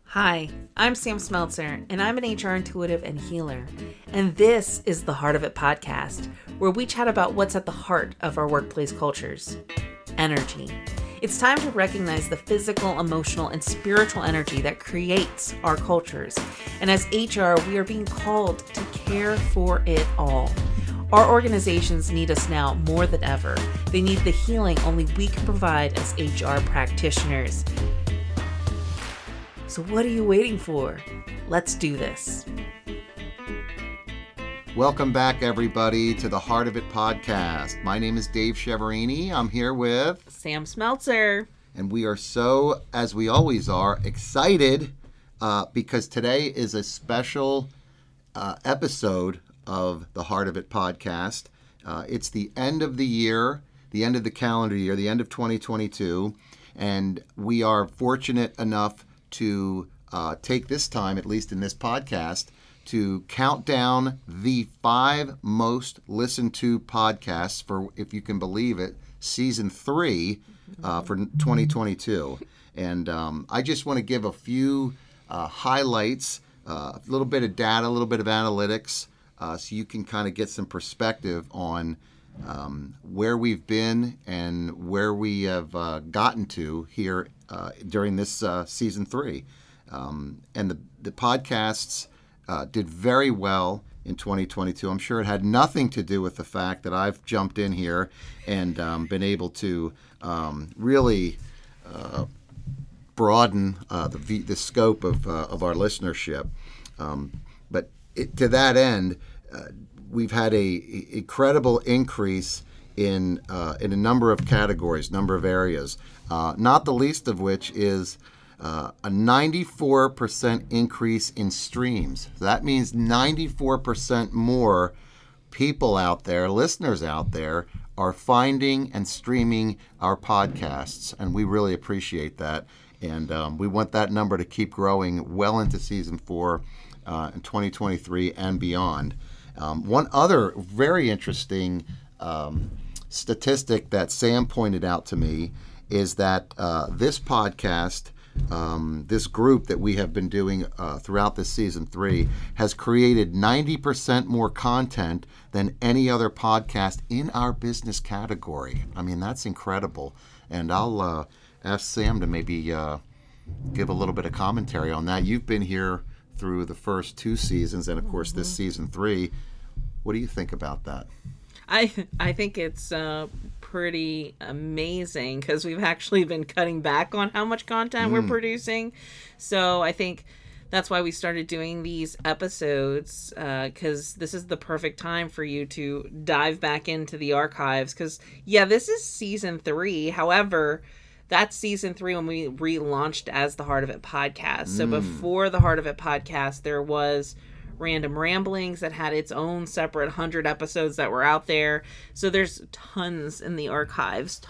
Hi, I'm Sam Smeltzer, and I'm an HR intuitive and healer. And this is the Heart of It podcast, where we chat about what's at the heart of our workplace cultures: energy. It's time to recognize the physical, emotional, and spiritual energy that creates our cultures. And as HR, we are being called to care for it all. Our organizations need us now more than ever. They need the healing only we can provide as HR practitioners. So what are you waiting for? Let's do this. Welcome back, everybody, to the Heart of It podcast. My name is Dave Cheverini. I'm here with Sam Smeltzer. And we are so, as we always are, excited because today is a special episode of the Heart of It podcast. It's the end of the year, the end of the calendar year, the end of 2022, and we are fortunate enough to take this time, at least in this podcast, to count down the 5 most listened to podcasts for, if you can believe it, season 3 for 2022. And I just want to give a few highlights, a little bit of data, a little bit of analytics, so you can kind of get some perspective on where we've been and where we have gotten to here during this season 3. And the podcasts did very well in 2022. I'm sure it had nothing to do with the fact that I've jumped in here and been able to really broaden the scope of our listenership. But to that end, we've had a incredible increase in a number of categories, number of areas, not the least of which is a 94% increase in streams. So that means 94% more people out there, listeners out there, are finding and streaming our podcasts, and we really appreciate that. And we want that number to keep growing well into season 4 in 2023 and beyond. One other very interesting statistic that Sam pointed out to me is that this podcast, this group that we have been doing throughout this season 3, has created 90% more content than any other podcast in our business category. I mean, that's incredible. And I'll ask Sam to maybe give a little bit of commentary on that. You've been here through the first 2 seasons and, of course, this season 3. What do you think about that? I think it's pretty amazing because we've actually been cutting back on how much content we're producing. So I think that's why we started doing these episodes, because this is the perfect time for you to dive back into the archives. Because, yeah, this is season 3. However, that's season 3 when we relaunched as the Heart of It podcast. So before the Heart of It podcast, there was Random Ramblings that had its own separate 100 episodes that were out there. So there's tons in the archives.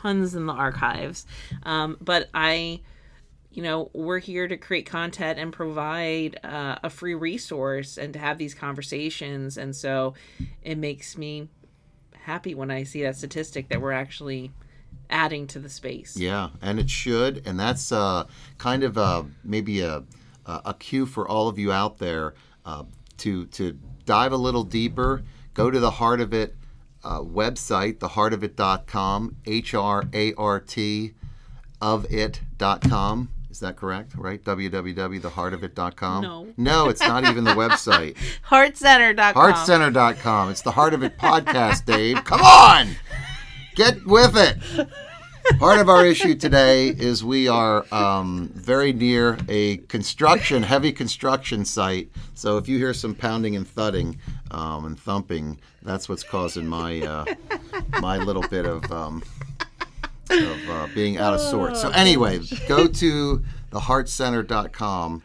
But we're here to create content and provide a free resource and to have these conversations. And so it makes me happy when I see that statistic that we're actually adding to the space. Yeah, and it should. And that's kind of maybe a cue for all of you out there to dive a little deeper. Go to the Heart of It website, theheartofit.com, HRART of it.com. Is that correct? Right? www.theheartofit.com? No, it's not even the website. Heartcenter.com. Heartcenter.com. It's the Heart of It podcast, Dave. Come on! Get with it! Part of our issue today is we are very near a heavy construction site. So if you hear some pounding and thudding and thumping, that's what's causing my my little bit of being out of sorts. So anyway, go to theheartcenter.com,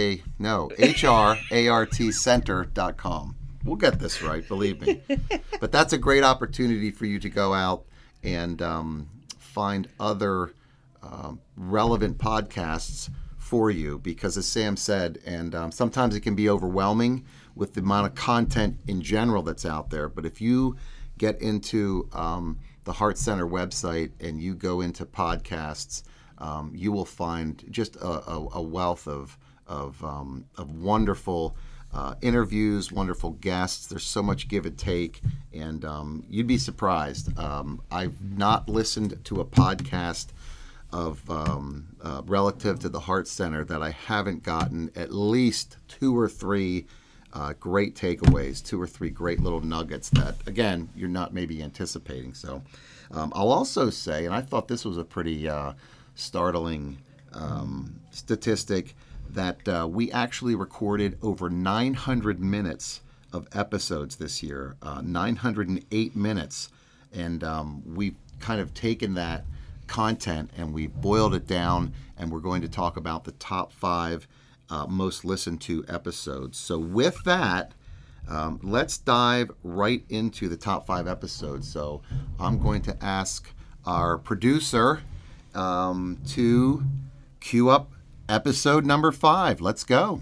HRART center.com. We'll get this right, believe me. But that's a great opportunity for you to go out and find other relevant podcasts for you, because as Sam said, and sometimes it can be overwhelming with the amount of content in general that's out there, but if you get into the Heart Center website and you go into podcasts, you will find just a wealth of of wonderful interviews, wonderful guests. There's so much give and take, and you'd be surprised. I've not listened to a podcast of relative to the Heart Center that I haven't gotten at least 2 or 3 great takeaways, 2 or 3 great little nuggets that, again, you're not maybe anticipating. So I'll also say, and I thought this was a pretty startling statistic, that we actually recorded over 900 minutes of episodes this year, 908 minutes. And we've kind of taken that content and we boiled it down, and we're going to talk about the top 5 most listened to episodes. So with that, let's dive right into the top 5 episodes. So I'm going to ask our producer to cue up episode number 5. Let's go.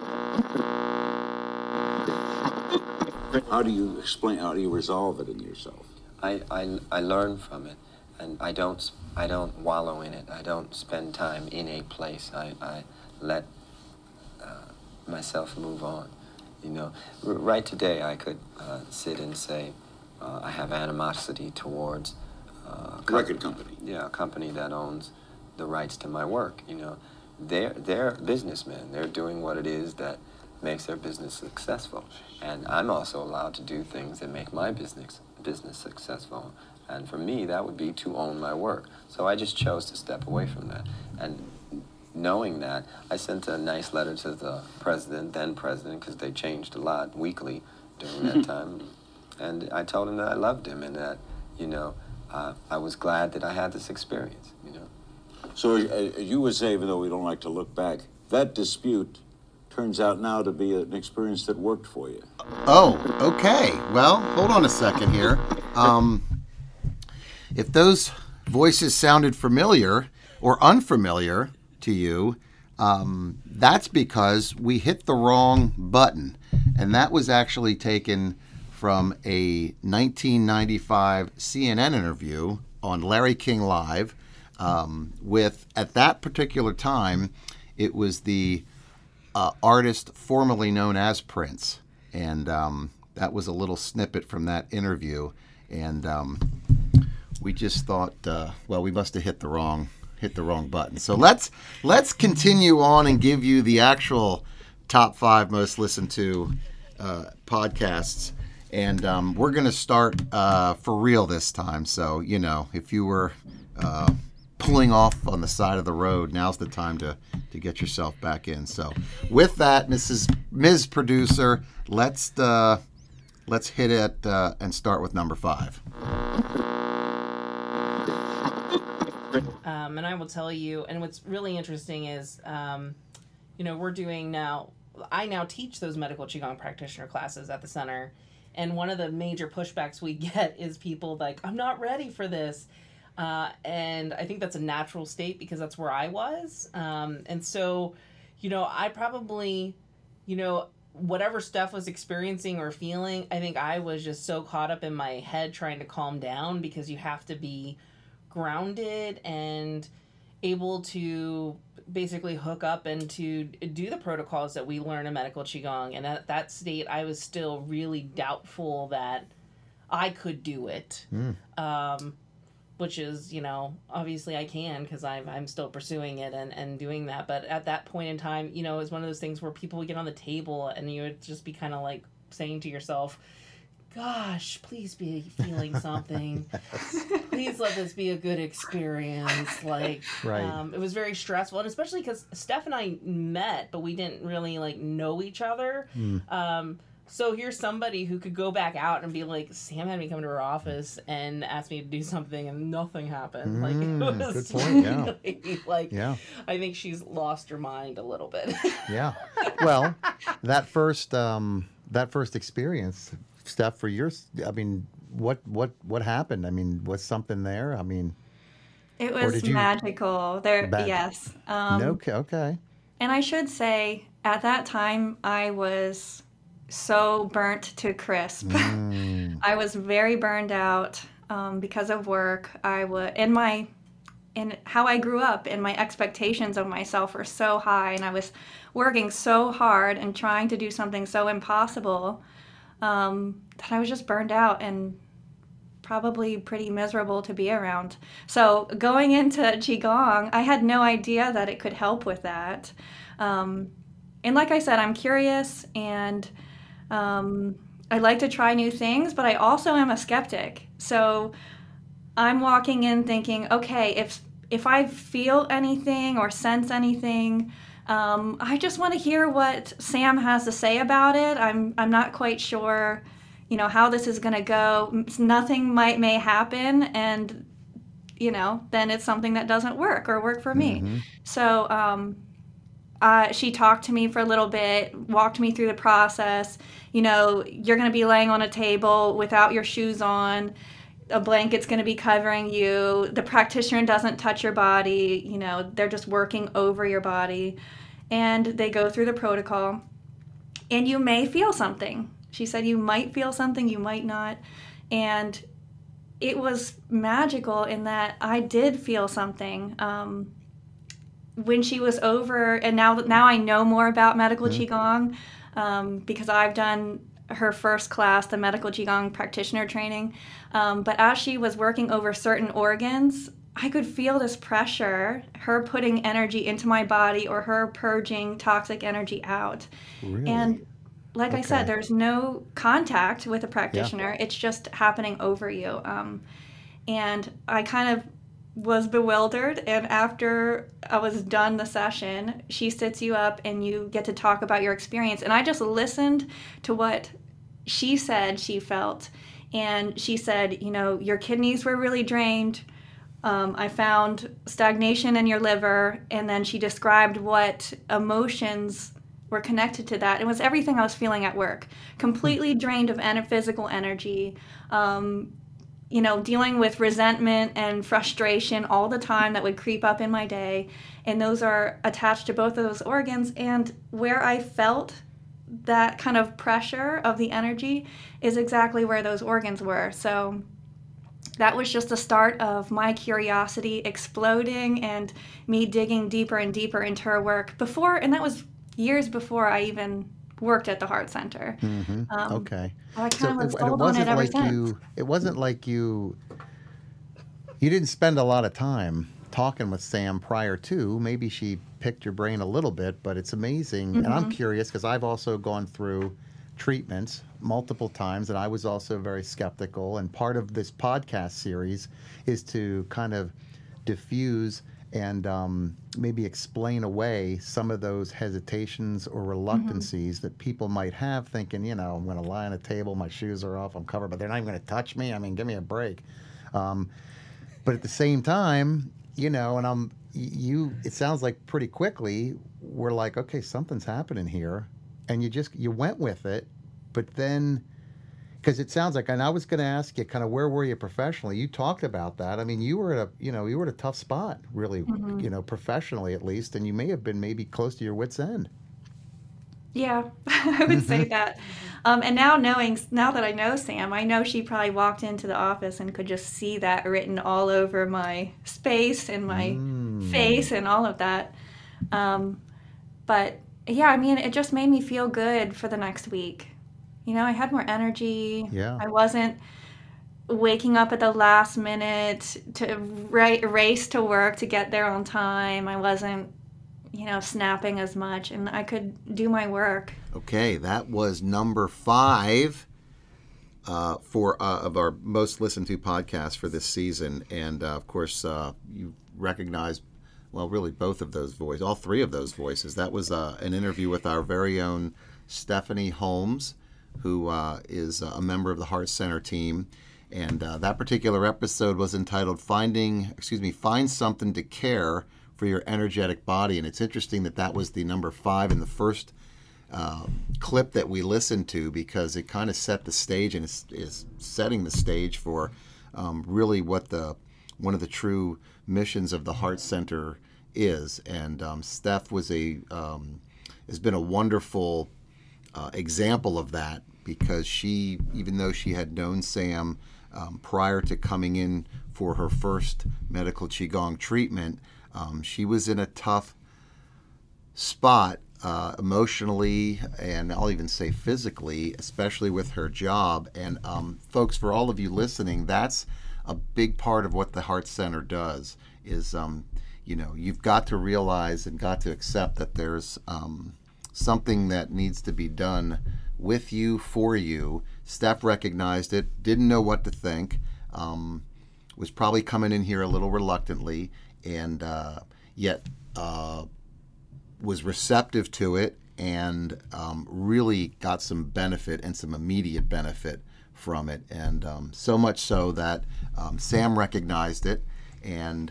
How do you explain, how do you resolve it in yourself? I learn from it, and I don't wallow in it. I don't spend time in a place. I let myself move on. You know, right today I could sit and say I have animosity towards a Record company. Yeah, a company that owns the rights to my work. You know, they're businessmen. They're doing what it is that makes their business successful, and I'm also allowed to do things that make my business successful. And for me, that would be to own my work. So I just chose to step away from that. And knowing that, I sent a nice letter to the then president, because they changed a lot weekly during that time. And I told him that I loved him and that, you know, I was glad that I had this experience, you know. So you would say, even though we don't like to look back, that dispute turns out now to be an experience that worked for you. Oh, okay. Well, hold on a second here. If those voices sounded familiar or unfamiliar to you, that's because we hit the wrong button. And that was actually taken from a 1995 CNN interview on Larry King Live with, at that particular time, it was the artist formerly known as Prince. And that was a little snippet from that interview. And we just thought, well, we must have hit the wrong button. So let's continue on and give you the actual top 5 most listened to podcasts. And we're going to start for real this time. So, you know, if you were pulling off on the side of the road, now's the time to get yourself back in. So with that, Ms. Producer, let's hit it and start with number 5. And I will tell you, and what's really interesting is, you know, I now teach those medical Qigong practitioner classes at the center. And one of the major pushbacks we get is people like, I'm not ready for this. And I think that's a natural state because that's where I was. And so, you know, I probably, you know, whatever Steph was experiencing or feeling, I think I was just so caught up in my head trying to calm down, because you have to be grounded and able to basically hook up and to do the protocols that we learn in medical Qigong. And at that state, I was still really doubtful that I could do it. Which is, you know, obviously I can, because I'm still pursuing it and doing that. But at that point in time, you know, it was one of those things where people would get on the table and you would just be kind of like saying to yourself, gosh, please be feeling something. Please let this be a good experience. Like, right. It was very stressful. And especially because Steph and I met, but we didn't really, like, know each other. So here's somebody who could go back out and be like, Sam had me come to her office and asked me to do something and nothing happened. Like, it was good point, yeah. really, like, Yeah. I think she's lost her mind a little bit. Yeah. Well, that first experience, Steph, for yours, I mean, what happened? I mean, was something there? I mean, it was magical. Yes. Okay. And I should say, at that time, I was so burnt to crisp. I was very burned out because of work. I was in my and how I grew up, and my expectations of myself were so high, and I was working so hard and trying to do something so impossible, that I was just burned out and probably pretty miserable to be around. So going into Qigong, I had no idea that it could help with that. And like I said, I'm curious, and I like to try new things, but I also am a skeptic. So I'm walking in thinking, okay, if I feel anything or sense anything, I just want to hear what Sam has to say about it. I'm not quite sure, how this is going to go. Nothing may happen, and then it's something that doesn't work or work for me. So she talked to me for a little bit, walked me through the process. You're going to be laying on a table without your shoes on. A blanket's going to be covering you. The practitioner doesn't touch your body. They're just working over your body. And they go through the protocol. And you may feel something. She said you might feel something, you might not. And it was magical in that I did feel something. When she was over, and now I know more about medical Qigong, because I've done her first class, the medical Qigong practitioner training. But as she was working over certain organs, I could feel this pressure, her putting energy into my body or her purging toxic energy out. Really? And like I said, there's no contact with a practitioner. It's just happening over you. And I kind of was bewildered, and after I was done the session, she sits you up and you get to talk about your experience. And I just listened to what she said she felt. And she said, your kidneys were really drained. I found stagnation in your liver. And then she described what emotions were connected to that. It was everything I was feeling at work, completely drained of physical energy, dealing with resentment and frustration all the time that would creep up in my day. And those are attached to both of those organs. And where I felt that kind of pressure of the energy is exactly where those organs were. So that was just the start of my curiosity exploding and me digging deeper and deeper into her work and that was years before I even worked at the Heart Center. Okay. I kind of was sold on it ever since. It wasn't like you didn't spend a lot of time talking with Sam prior to. Maybe she picked your brain a little bit, but it's amazing. And I'm curious because I've also gone through treatments multiple times, and I was also very skeptical. And part of this podcast series is to kind of diffuse and maybe explain away some of those hesitations or reluctancies that people might have, thinking, I'm going to lie on a table, my shoes are off, I'm covered, but they're not even going to touch me. I mean, give me a break. But at the same time, and it sounds like pretty quickly we're like, okay, something's happening here, and you went with it, but then. Because it sounds like, and I was going to ask you, kind of, where were you professionally? You talked about that. I mean, you were at a tough spot, really, professionally at least, and you may have been maybe close to your wit's end. Yeah, I would say that. And now that I know Sam, I know she probably walked into the office and could just see that written all over my space and my face and all of that. But yeah, I mean, it just made me feel good for the next week. I had more energy. Yeah. I wasn't waking up at the last minute to race to work to get there on time. I wasn't, snapping as much, and I could do my work. Okay, that was number 5 of our most listened to podcasts for this season. And of course, you recognize, well, really both of those voices, all 3 of those voices. That was an interview with our very own Stephanie Holmes, who is a member of the Heart Center team. And that particular episode was entitled Find Something to Care for Your Energetic Body. And it's interesting that was the number 5 in the first clip that we listened to, because it kind of set the stage and is setting the stage for really what one of the true missions of the Heart Center is. And Steph has been a wonderful example of that, because she, even though she had known Sam prior to coming in for her first medical Qigong treatment. She was in a tough spot emotionally, and I'll even say physically, especially with her job. And folks, for all of you listening, that's a big part of what the Heart Center does is, you've got to realize and got to accept that there's something that needs to be done with you, for you. Steph recognized it, didn't know what to think, was probably coming in here a little reluctantly, and yet was receptive to it, and really got some benefit and some immediate benefit from it. And so much so that Sam recognized it, and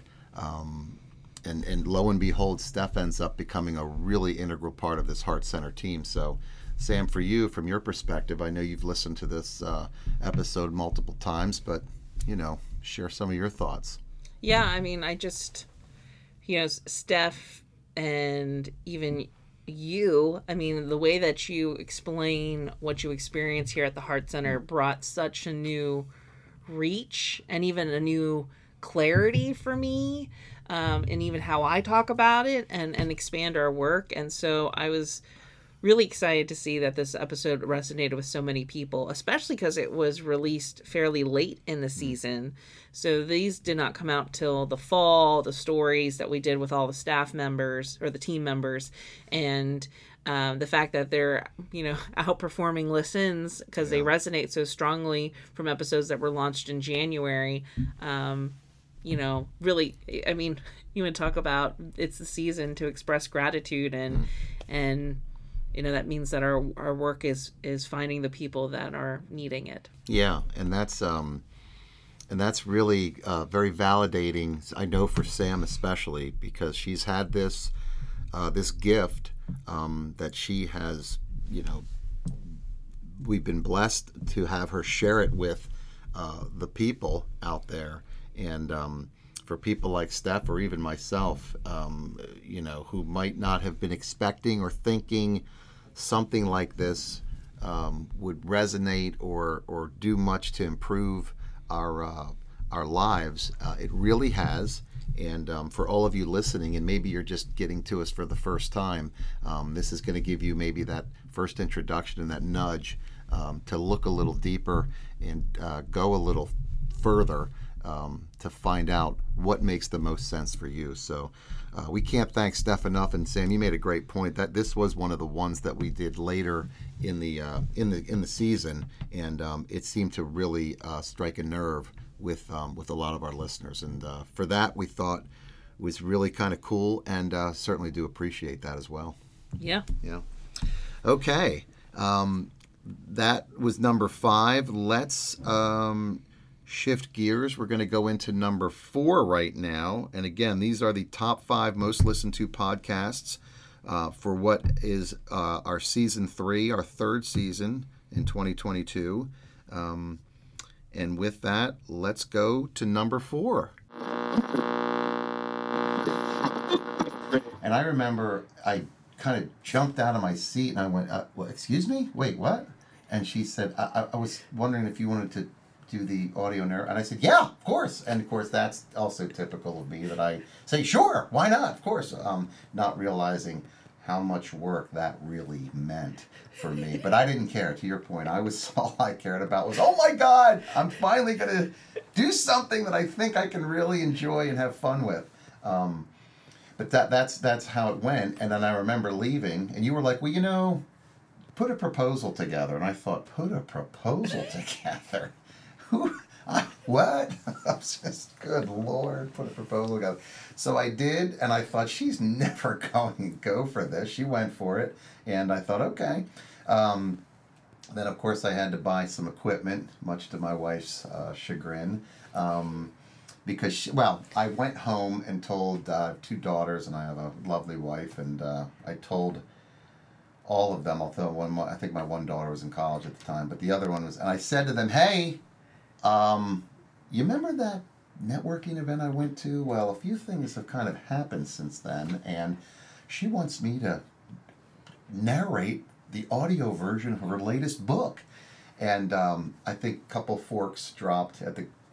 lo and behold, Steph ends up becoming a really integral part of this Heart Center team. So Sam, for you, from your perspective, I know you've listened to this episode multiple times, but, share some of your thoughts. Yeah, I mean, I just, Steph and even you, I mean, the way that you explain what you experience here at the Heart Center brought such a new reach and even a new clarity for me, and even how I talk about it and expand our work. And so I was really excited to see that this episode resonated with so many people, especially because it was released fairly late in the season. So these did not come out till the fall, the stories that we did with all the staff members or the team members, and the fact that they're, outperforming listens because they resonate so strongly from episodes that were launched in January. Really, I mean, you would talk about it's the season to express gratitude, and that means that our work is finding the people that are needing it. Yeah, and that's really very validating. I know for Sam especially, because she's had this gift that she has. We've been blessed to have her share it with the people out there, and for people like Steph or even myself, who might not have been expecting or thinking something like this would resonate or do much to improve our lives. It really has. And for all of you listening, and maybe you're just getting to us for the first time, this is going to give you maybe that first introduction and that nudge to look a little deeper and go a little further to find out what makes the most sense for you. So we can't thank Steph enough. And Sam, you made a great point that this was one of the ones that we did later in the season, and it seemed to really strike a nerve with a lot of our listeners. And for that, we thought was really kind of cool, and certainly do appreciate that as well. Yeah. Yeah. Okay. That was number 5. Let's shift gears. We're going to go into number 4 right now. And again, these are the top 5 most listened to podcasts for what is our season 3, our 3rd season in 2022. And with that, let's go to number 4. And I remember I kind of jumped out of my seat and I went, well, excuse me? Wait, what? And she said, I was wondering if you wanted to do the audio narrative. And I said, yeah, of course. And of course, that's also typical of me that I say, sure, why not? Of course. Not realizing how much work that really meant for me. But I didn't care. To your point, all I cared about was, oh my God, I'm finally going to do something that I think I can really enjoy and have fun with. But that's how it went. And then I remember leaving, and you were like, well, put a proposal together. And I thought, put a proposal together? What? I'm just, good Lord, put a proposal together. So I did, and I thought, she's never going to go for this. She went for it, and I thought, okay. Then, of course, I had to buy some equipment, much to my wife's chagrin, because, I went home and told 2 daughters, and I have a lovely wife, and I told all of them, although I think my one daughter was in college at the time, but the other one was, and I said to them, hey, you remember that networking event I went to? Well, a few things have kind of happened since then, and she wants me to narrate the audio version of her latest book. And I think a couple forks dropped at the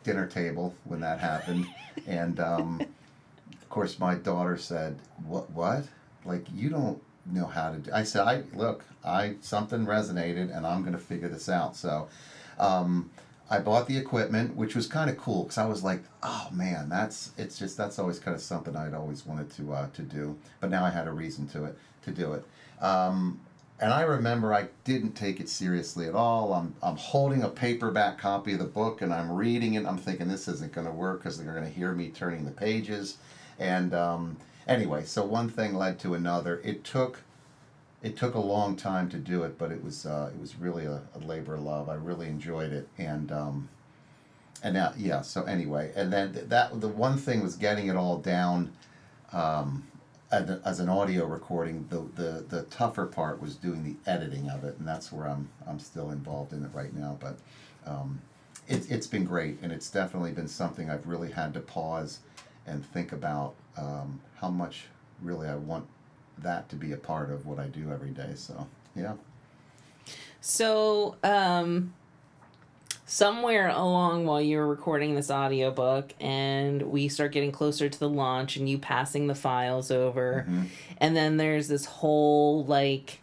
dinner table when that happened, and of course my daughter said, "What? Like you don't know how to do?" I said, something resonated, and I'm going to figure this out." So I bought the equipment, which was kind of cool because I was like, "Oh man, that's always kind of something I'd always wanted to do." But now I had a reason to do it. And I remember I didn't take it seriously at all. I'm holding a paperback copy of the book and I'm reading it. I'm thinking this isn't going to work because they're going to hear me turning the pages. And anyway, so one thing led to another. It took a long time to do it, but it was really a labor of love. I really enjoyed it, and now, yeah. So anyway, and then the one thing was getting it all down as an audio recording. The tougher part was doing the editing of it, and that's where I'm still involved in it right now. But it's been great, and it's definitely been something I've really had to pause and think about how much really I want that to be a part of what I do every day. So yeah. So somewhere along while you were recording this audiobook and we start getting closer to the launch and you passing the files over, and then there's this whole like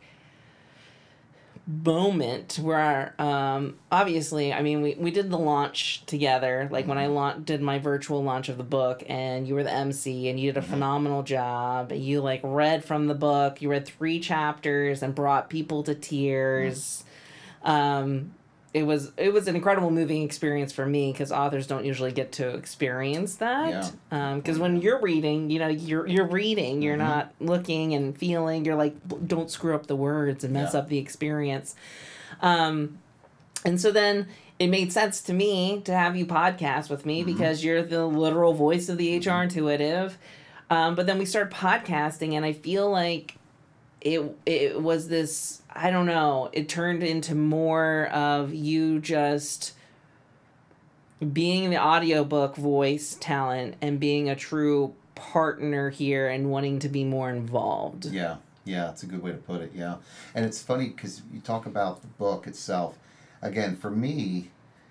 moment where obviously, I mean, we did the launch together, like when I did my virtual launch of the book, and you were the MC and you did a phenomenal job. You like read from the book, you read 3 chapters and brought people to tears. It was an incredible moving experience for me because authors don't usually get to experience that. Because when you're reading, you know, you're reading, you're not looking and feeling. You're like, don't screw up the words and mess up the experience. And so then it made sense to me to have you podcast with me because you're the literal voice of the HR intuitive. But then we started podcasting, and I feel like it was this, I don't know, it turned into more of you just being the audiobook voice talent and being a true partner here and wanting to be more involved. Yeah, that's a good way to put it, yeah. And it's funny because you talk about the book itself. Again, for me,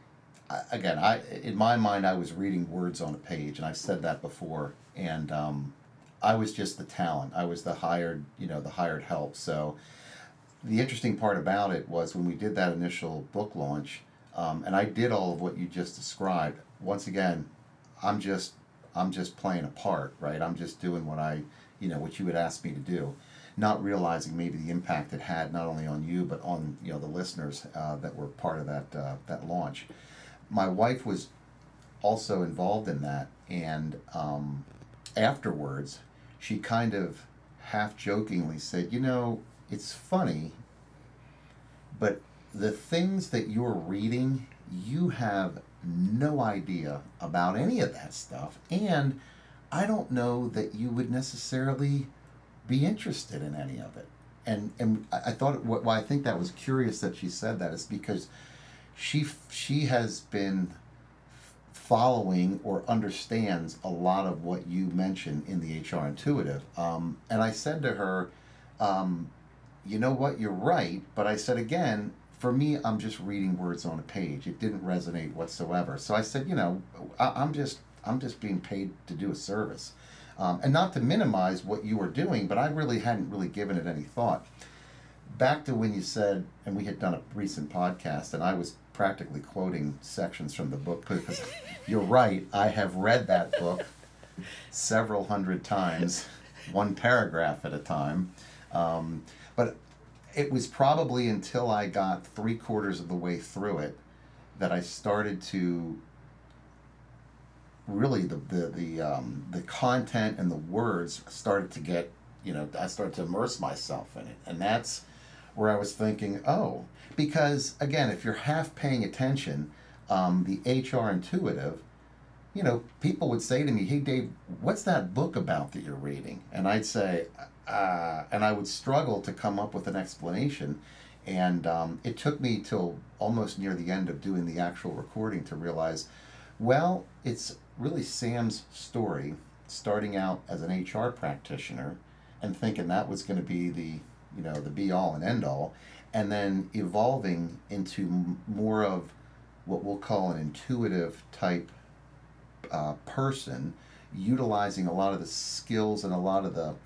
in my mind, I was reading words on a page, and I've said that before, and I was just the talent. I was the hired help. So the interesting part about it was when we did that initial book launch, and I did all of what you just described. Once again, I'm just playing a part, right? I'm just doing what you would ask me to do, not realizing maybe the impact it had not only on you but on the listeners that were part of that launch. My wife was also involved in that, and afterwards, she kind of half-jokingly said, it's funny, but the things that you're reading, you have no idea about any of that stuff, and I don't know that you would necessarily be interested in any of it. And I thought, why I think that was curious that she said that is because she has been following or understands a lot of what you mentioned in the HR Intuitive. And I said to her, you know what, you're right. But I said, again, for me, I'm just reading words on a page. It didn't resonate whatsoever. So I said, I'm just being paid to do a service. And not to minimize what you were doing, but I really hadn't really given it any thought. Back to when you said, and we had done a recent podcast, and I was practically quoting sections from the book because you're right, I have read that book several hundred times, one paragraph at a time. But it was probably until I got 3/4 of the way through it that I started to really the content and the words started to get, I started to immerse myself in it. And that's where I was thinking, because again, if you're half paying attention, the HR Intuitive, people would say to me, "Hey Dave, what's that book about that you're reading?" And I'd say, and I would struggle to come up with an explanation. And it took me till almost near the end of doing the actual recording to realize, well, it's really Sam's story, starting out as an HR practitioner and thinking that was going to be the be all and end all, and then evolving into more of what we'll call an intuitive type person, utilizing a lot of the skills and a lot of the,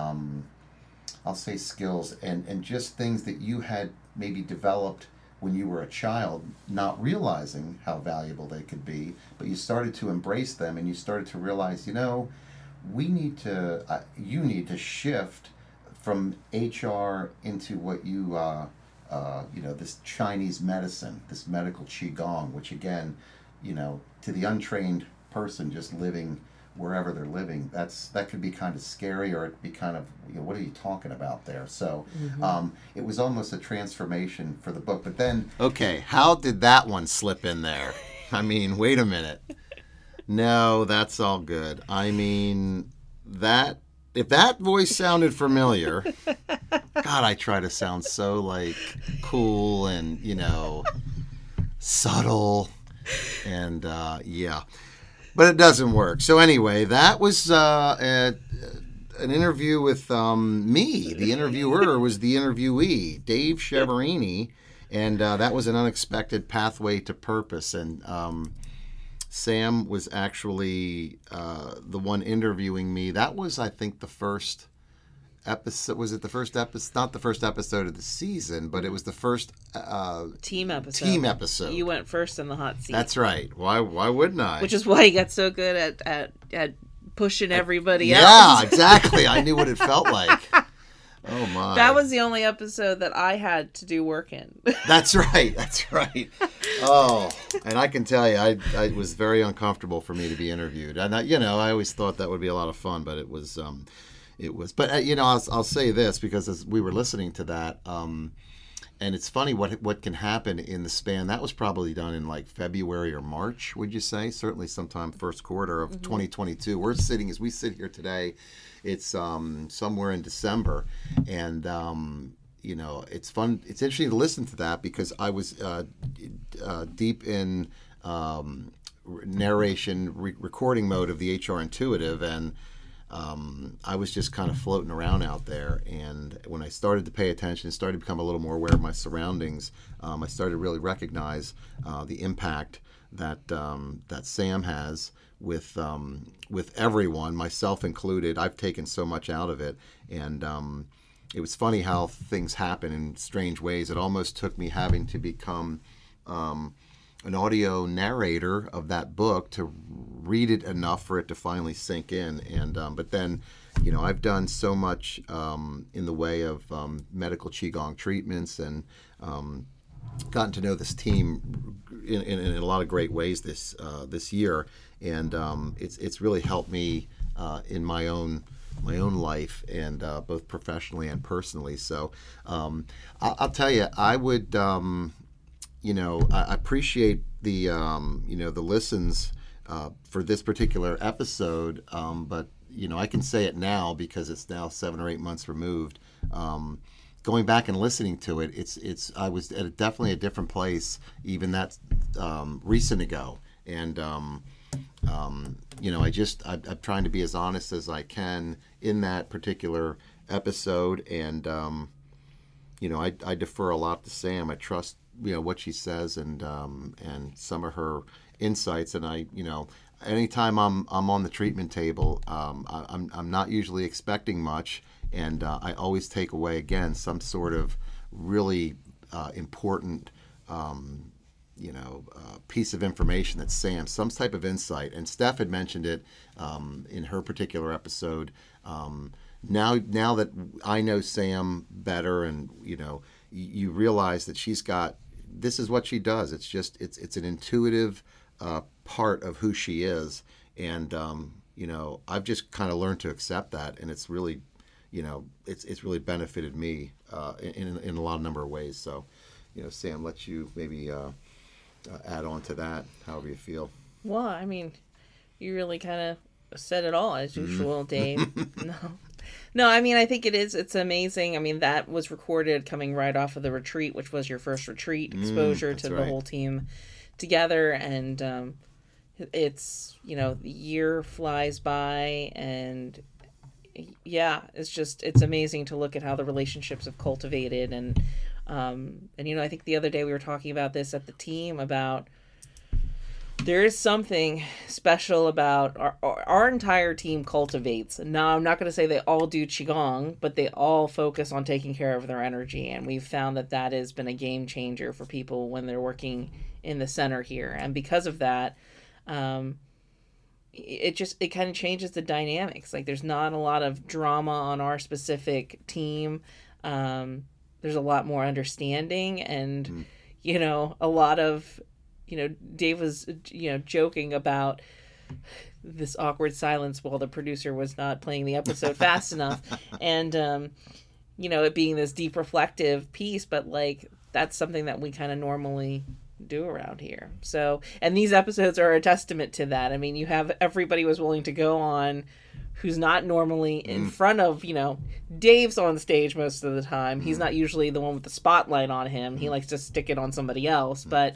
I'll say skills and just things that you had maybe developed when you were a child, not realizing how valuable they could be, but you started to embrace them and you started to realize, you know, you need to shift from HR into what you, this Chinese medicine, this medical Qigong, which again, you know, to the untrained person just living wherever they're living, that could be kind of scary, or it could be kind of, you know, what are you talking about there? So it was almost a transformation for the book. But then, okay, how did that one slip in there? I mean, wait a minute. No, that's all good. I mean, if that voice sounded familiar, God, I try to sound so like cool and, you know, subtle and yeah. But it doesn't work. So anyway, that was an interview with me. The interviewer was the interviewee, Dave Cheverini, and that was an unexpected pathway to purpose. And Sam was actually the one interviewing me. That was, I think, the first episode. Was it the first episode? Not the first episode of the season, but it was the first team episode. You went first in the hot seat. That's right. Why wouldn't I? Which is why he got so good at pushing everybody else. Yeah, exactly. I knew what it felt like. Oh my. That was the only episode that I had to do work in. That's right. Oh, and I can tell you, I was very uncomfortable for me to be interviewed. And I always thought that would be a lot of fun, but it was. But I'll say this, because as we were listening to that, and it's funny what can happen in the span. That was probably done in like February or March, would you say? Certainly sometime first quarter of 2022. As we sit here today, it's somewhere in December, and it's fun. It's interesting to listen to that, because I was deep in narration recording mode of the HR Intuitive, and I was just kind of floating around out there. And when I started to pay attention, started to become a little more aware of my surroundings, I started to really recognize the impact that Sam has with everyone, myself included. I've taken so much out of it, and it was funny how things happen in strange ways. It almost took me having to become an audio narrator of that book to read it enough for it to finally sink in. And but then, I've done so much in the way of medical Qigong treatments, and gotten to know this team in a lot of great ways this year, and it's really helped me in my own life, and both professionally and personally. So I'll tell you, I would. I appreciate the the listens for this particular episode, but I can say it now because it's now 7 or 8 months removed. Going back and listening to it, I was at definitely a different place even that recent ago, and I'm trying to be as honest as I can in that particular episode, and I defer a lot to Sam. I trust what she says, and some of her insights, and anytime I'm on the treatment table, I'm not usually expecting much, and I always take away again some sort of really important piece of information that Sam, some type of insight, and Steph had mentioned it in her particular episode. Now that I know Sam better, and you realize that she's got, this is what she does. It's just it's an intuitive part of who she is, and I've just kind of learned to accept that, and it's really it's really benefited me in a lot of number of ways. So Sam, let you maybe add on to that however you feel. Well, I mean, you really kind of said it all as usual, Dave. No, I mean, I think it's amazing. I mean, that was recorded coming right off of the retreat, which was your first retreat exposure to the whole team together. And it's, the year flies by, and yeah, it's amazing to look at how the relationships have cultivated. And I think the other day we were talking about this at the team about There is something special about our entire team cultivates. Now, I'm not going to say they all do Qigong, but they all focus on taking care of their energy. And we've found that that has been a game changer for people when they're working in the center here. And because of that, it kind of changes the dynamics. Like, there's not a lot of drama on our specific team. There's a lot more understanding and, a lot of, Dave was, joking about this awkward silence while the producer was not playing the episode fast enough. And, it being this deep reflective piece, but like, that's something that we kind of normally do around here. So, and these episodes are a testament to that. I mean, you have everybody was willing to go on who's not normally in front of, Dave's on stage most of the time. He's not usually the one with the spotlight on him. He likes to stick it on somebody else. But,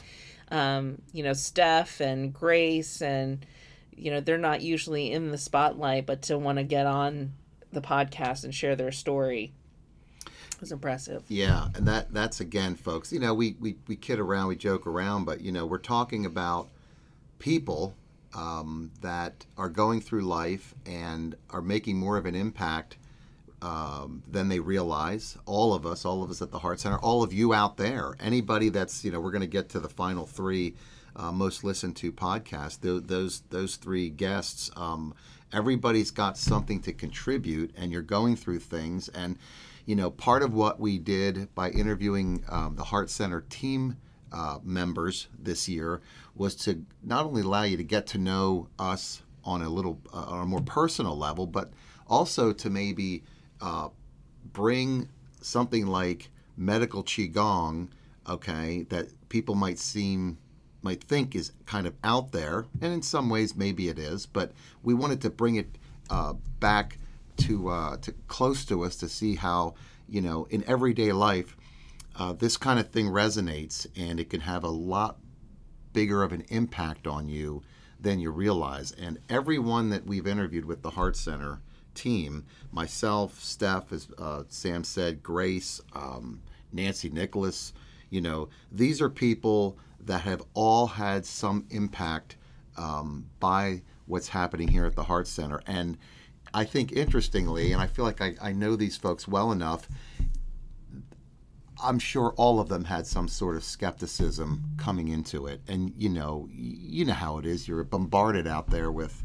Steph and Grace and, they're not usually in the spotlight, but to want to get on the podcast and share their story was impressive. Yeah, and that's again, folks, we kid around, we joke around, but, we're talking about people that are going through life and are making more of an impact than they realize. All of us at the Heart Center, all of you out there, anybody that's, we're going to get to the final 3 most listened to podcasts, those 3 guests, everybody's got something to contribute, and you're going through things. And, part of what we did by interviewing the Heart Center team members this year was to not only allow you to get to know us on on a more personal level, but also to maybe bring something like medical Qigong, okay, that people might think is kind of out there, and in some ways maybe it is, but we wanted to bring it back to close to us to see how, in everyday life, this kind of thing resonates, and it can have a lot bigger of an impact on you than you realize. And everyone that we've interviewed with the Heart Center team, myself, Steph, as Sam said, Grace, Nancy Nicholas, these are people that have all had some impact by what's happening here at the Heart Center. And I think, interestingly, and I feel like I know these folks well enough, I'm sure all of them had some sort of skepticism coming into it. And, you know how it is. You're bombarded out there with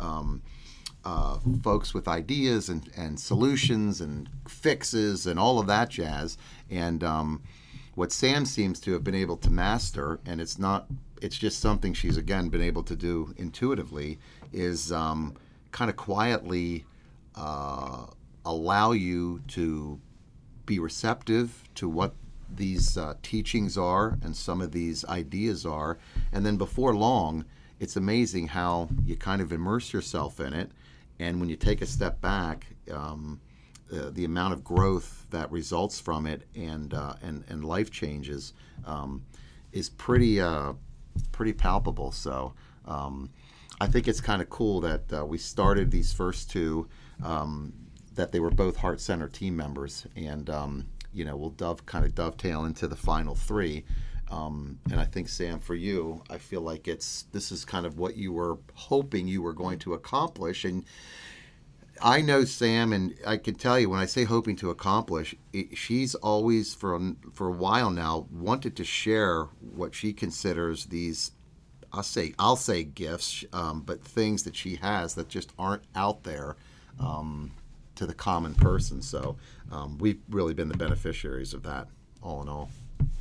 folks with ideas and solutions and fixes and all of that jazz. And what Sam seems to have been able to master, and it's just something she's, again, been able to do intuitively, is kind of quietly allow you to be receptive to what these teachings are and some of these ideas are. And then before long, it's amazing how you kind of immerse yourself in it. And when you take a step back, the amount of growth that results from it and life changes is pretty palpable. So I think it's kind of cool that we started these first 2, that they were both Heart Center team members, and we'll dovetail into the final 3. And I think, Sam, for you, I feel like this is kind of what you were hoping you were going to accomplish. And I know Sam, and I can tell you, when I say hoping to accomplish, she's always, for a while now, wanted to share what she considers these, I'll say gifts, but things that she has that just aren't out there to the common person. So we've really been the beneficiaries of that, all in all.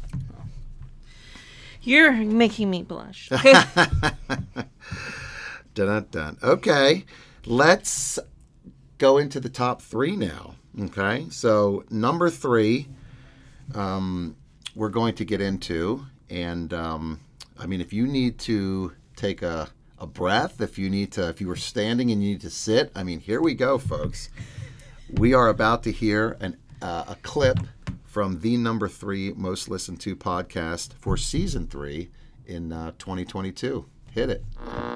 You're making me blush. Dun. Okay, let's go into the top 3 now. Okay, so number 3, we're going to get into, and if you need to take a breath, if you were standing and you need to sit, here we go, folks. We are about to hear a clip from the number 3 most listened to podcast for season 3 in 2022. Hit it.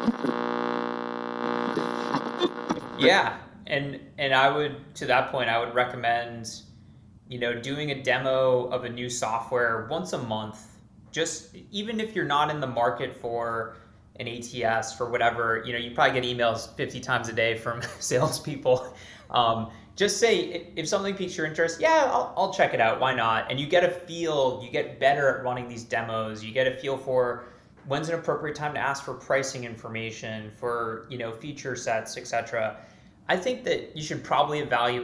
Yeah, and I would, to that point, I would recommend, doing a demo of a new software once a month. Just even if you're not in the market for an ATS for whatever, you probably get emails 50 times a day from salespeople. Just say, if something piques your interest, yeah, I'll check it out. Why not? And you get a feel, you get better at running these demos. You get a feel for when's an appropriate time to ask for pricing information, for, feature sets, etc. I think that you should probably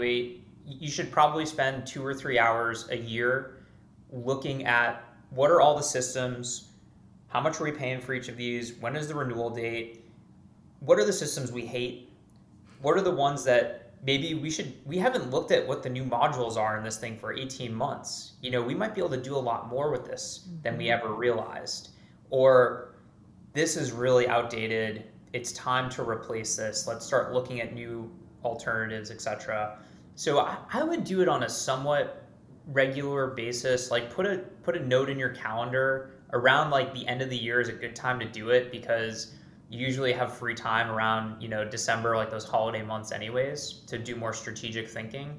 spend 2 or 3 hours a year looking at what are all the systems, how much are we paying for each of these, when is the renewal date, what are the systems we hate, what are the ones that maybe we haven't looked at what the new modules are in this thing for 18 months. We might be able to do a lot more with this than we ever realized. Or this is really outdated. It's time to replace this. Let's start looking at new alternatives, etc. So I would do it on a somewhat regular basis. Like put a note in your calendar around like the end of the year is a good time to do it, because you usually have free time around, December, like those holiday months anyways, to do more strategic thinking.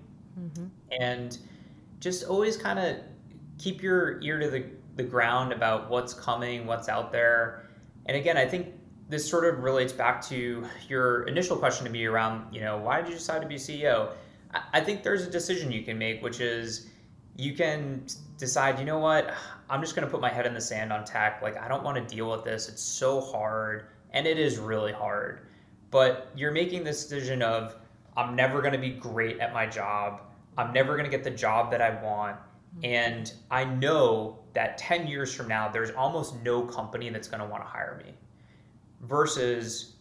And just always kind of keep your ear to the ground about what's coming, what's out there. And again, I think this sort of relates back to your initial question to me around, why did you decide to be CEO? I think there's a decision you can make, which is you can decide, you know what, I'm just going to put my head in the sand on tech. Like, I don't want to deal with this. It's so hard. And it is really hard, but you're making this decision of, I'm never going to be great at my job. I'm never going to get the job that I want. And I know that 10 years from now, there's almost no company that's going to want to hire me. Versus,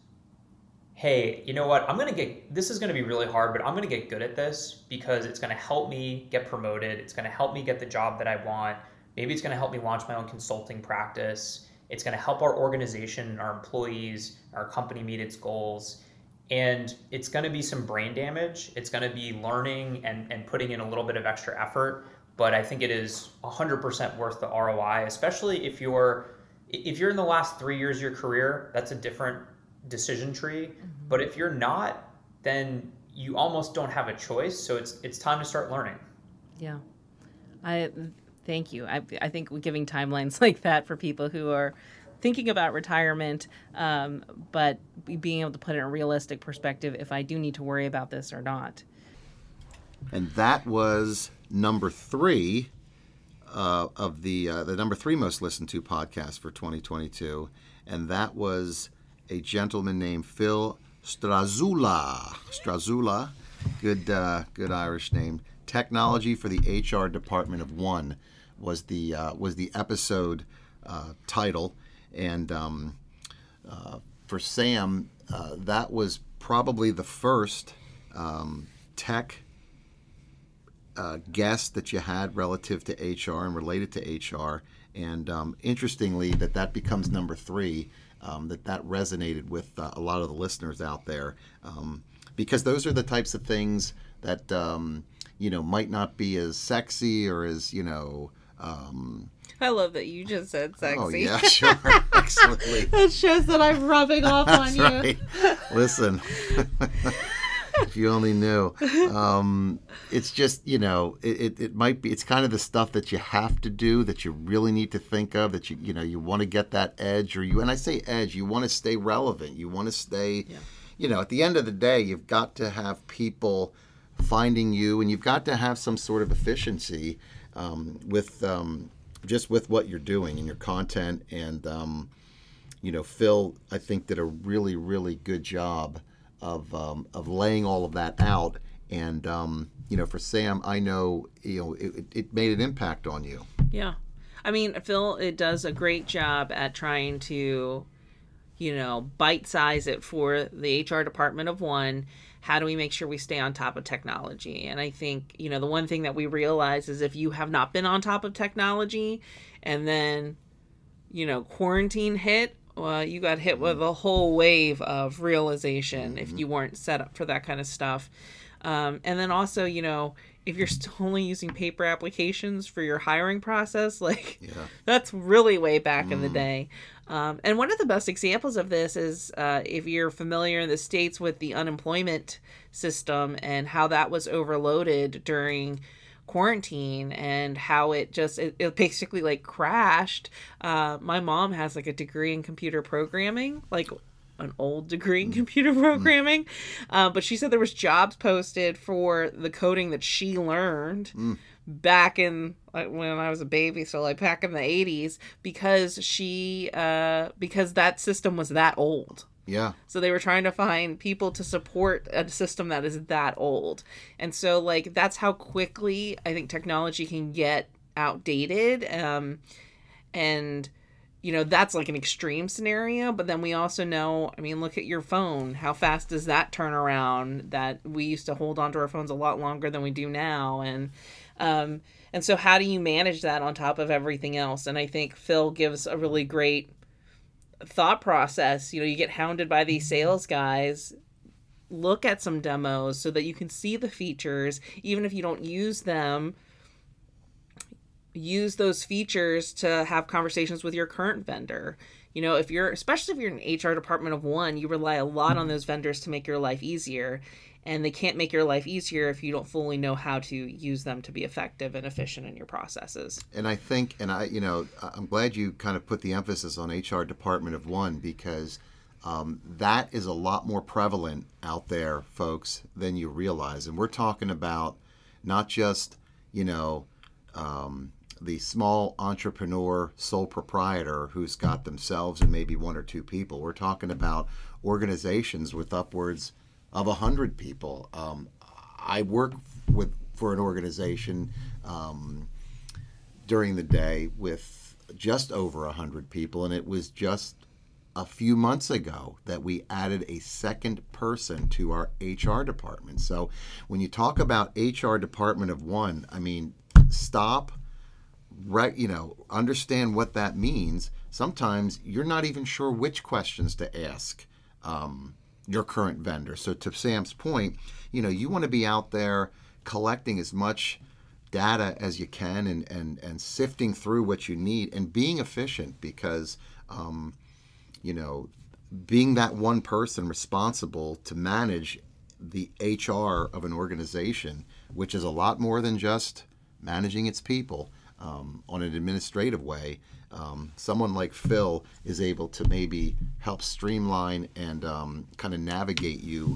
hey, you know what? This is going to be really hard, but I'm going to get good at this because it's going to help me get promoted. It's going to help me get the job that I want. Maybe it's going to help me launch my own consulting practice. It's going to help our organization, our employees, our company meet its goals. And it's going to be some brain damage. It's going to be learning and putting in a little bit of extra effort. But I think it is 100% worth the ROI, especially if you're in the last 3 years of your career. That's a different decision tree. But if you're not, then you almost don't have a choice. So it's time to start learning. Yeah. Thank you. I think giving timelines like that for people who are thinking about retirement, but being able to put it in a realistic perspective, if I do need to worry about this or not. And that was number 3 of the number 3 most listened to podcast for 2022. And that was a gentleman named Phil Strazula. Strazula, good Irish name. Technology for the HR Department of One was the episode title, and for Sam, that was probably the first tech guest that you had relative to HR and related to HR, and interestingly, that becomes number 3. That resonated with a lot of the listeners out there, because those are the types of things that might not be as sexy or as I love that you just said sexy. Oh yeah, sure, excellently. That shows that I'm rubbing off on you. Right. Listen, if you only knew. It's just it might be. It's kind of the stuff that you have to do, that you really need to think of, that you want to get that edge, and I say edge, you want to stay relevant. You want to stay. Yeah. At the end of the day, you've got to have people finding you, and you've got to have some sort of efficiency with what you're doing in your content. And Phil, I think, did a really, really good job of laying all of that out. And for Sam, I know it made an impact on you. Yeah, I mean, Phil, it does a great job at trying to bite size it for the HR department of one. How do we make sure we stay on top of technology? And I think, the one thing that we realize is if you have not been on top of technology and then, quarantine hit, you got hit with a whole wave of realization if you weren't set up for that kind of stuff. And then also, if you're still only using paper applications for your hiring process, that's really way back in the day. And one of the best examples of this is if you're familiar in the States with the unemployment system and how that was overloaded during quarantine and how it basically like crashed. My mom has like a degree in computer programming, like an old degree in computer programming, but she said there was jobs posted for the coding that she learned back in when I was a baby, so like back in the 80s, because because that system was that old. Yeah. So they were trying to find people to support a system that is that old. And so like that's how quickly I think technology can get outdated. And that's like an extreme scenario, but then we also know, I mean, look at your phone. How fast does that turn around? That we used to hold onto our phones a lot longer than we do now. And so how do you manage that on top of everything else? And I think Phil gives a really great thought process. You get hounded by these sales guys. Look at some demos so that you can see the features. Even if you don't use them, use those features to have conversations with your current vendor. Especially if you're in HR department of one, you rely a lot on those vendors to make your life easier. And they can't make your life easier if you don't fully know how to use them to be effective and efficient in your processes. And I think, I'm glad you kind of put the emphasis on HR department of one, because that is a lot more prevalent out there, folks, than you realize. And we're talking about not just, the small entrepreneur, sole proprietor who's got themselves and maybe one or two people. We're talking about organizations with upwards of 100 people. I work for an organization during the day with just over 100 people, and it was just a few months ago that we added a second person to our HR department. So when you talk about HR department of one, I mean, stop, understand what that means. Sometimes you're not even sure which questions to ask your current vendor. So to Sam's point, you want to be out there collecting as much data as you can and sifting through what you need and being efficient, because being that one person responsible to manage the HR of an organization, which is a lot more than just managing its people on an administrative way. Someone like Phil is able to maybe help streamline and kind of navigate you,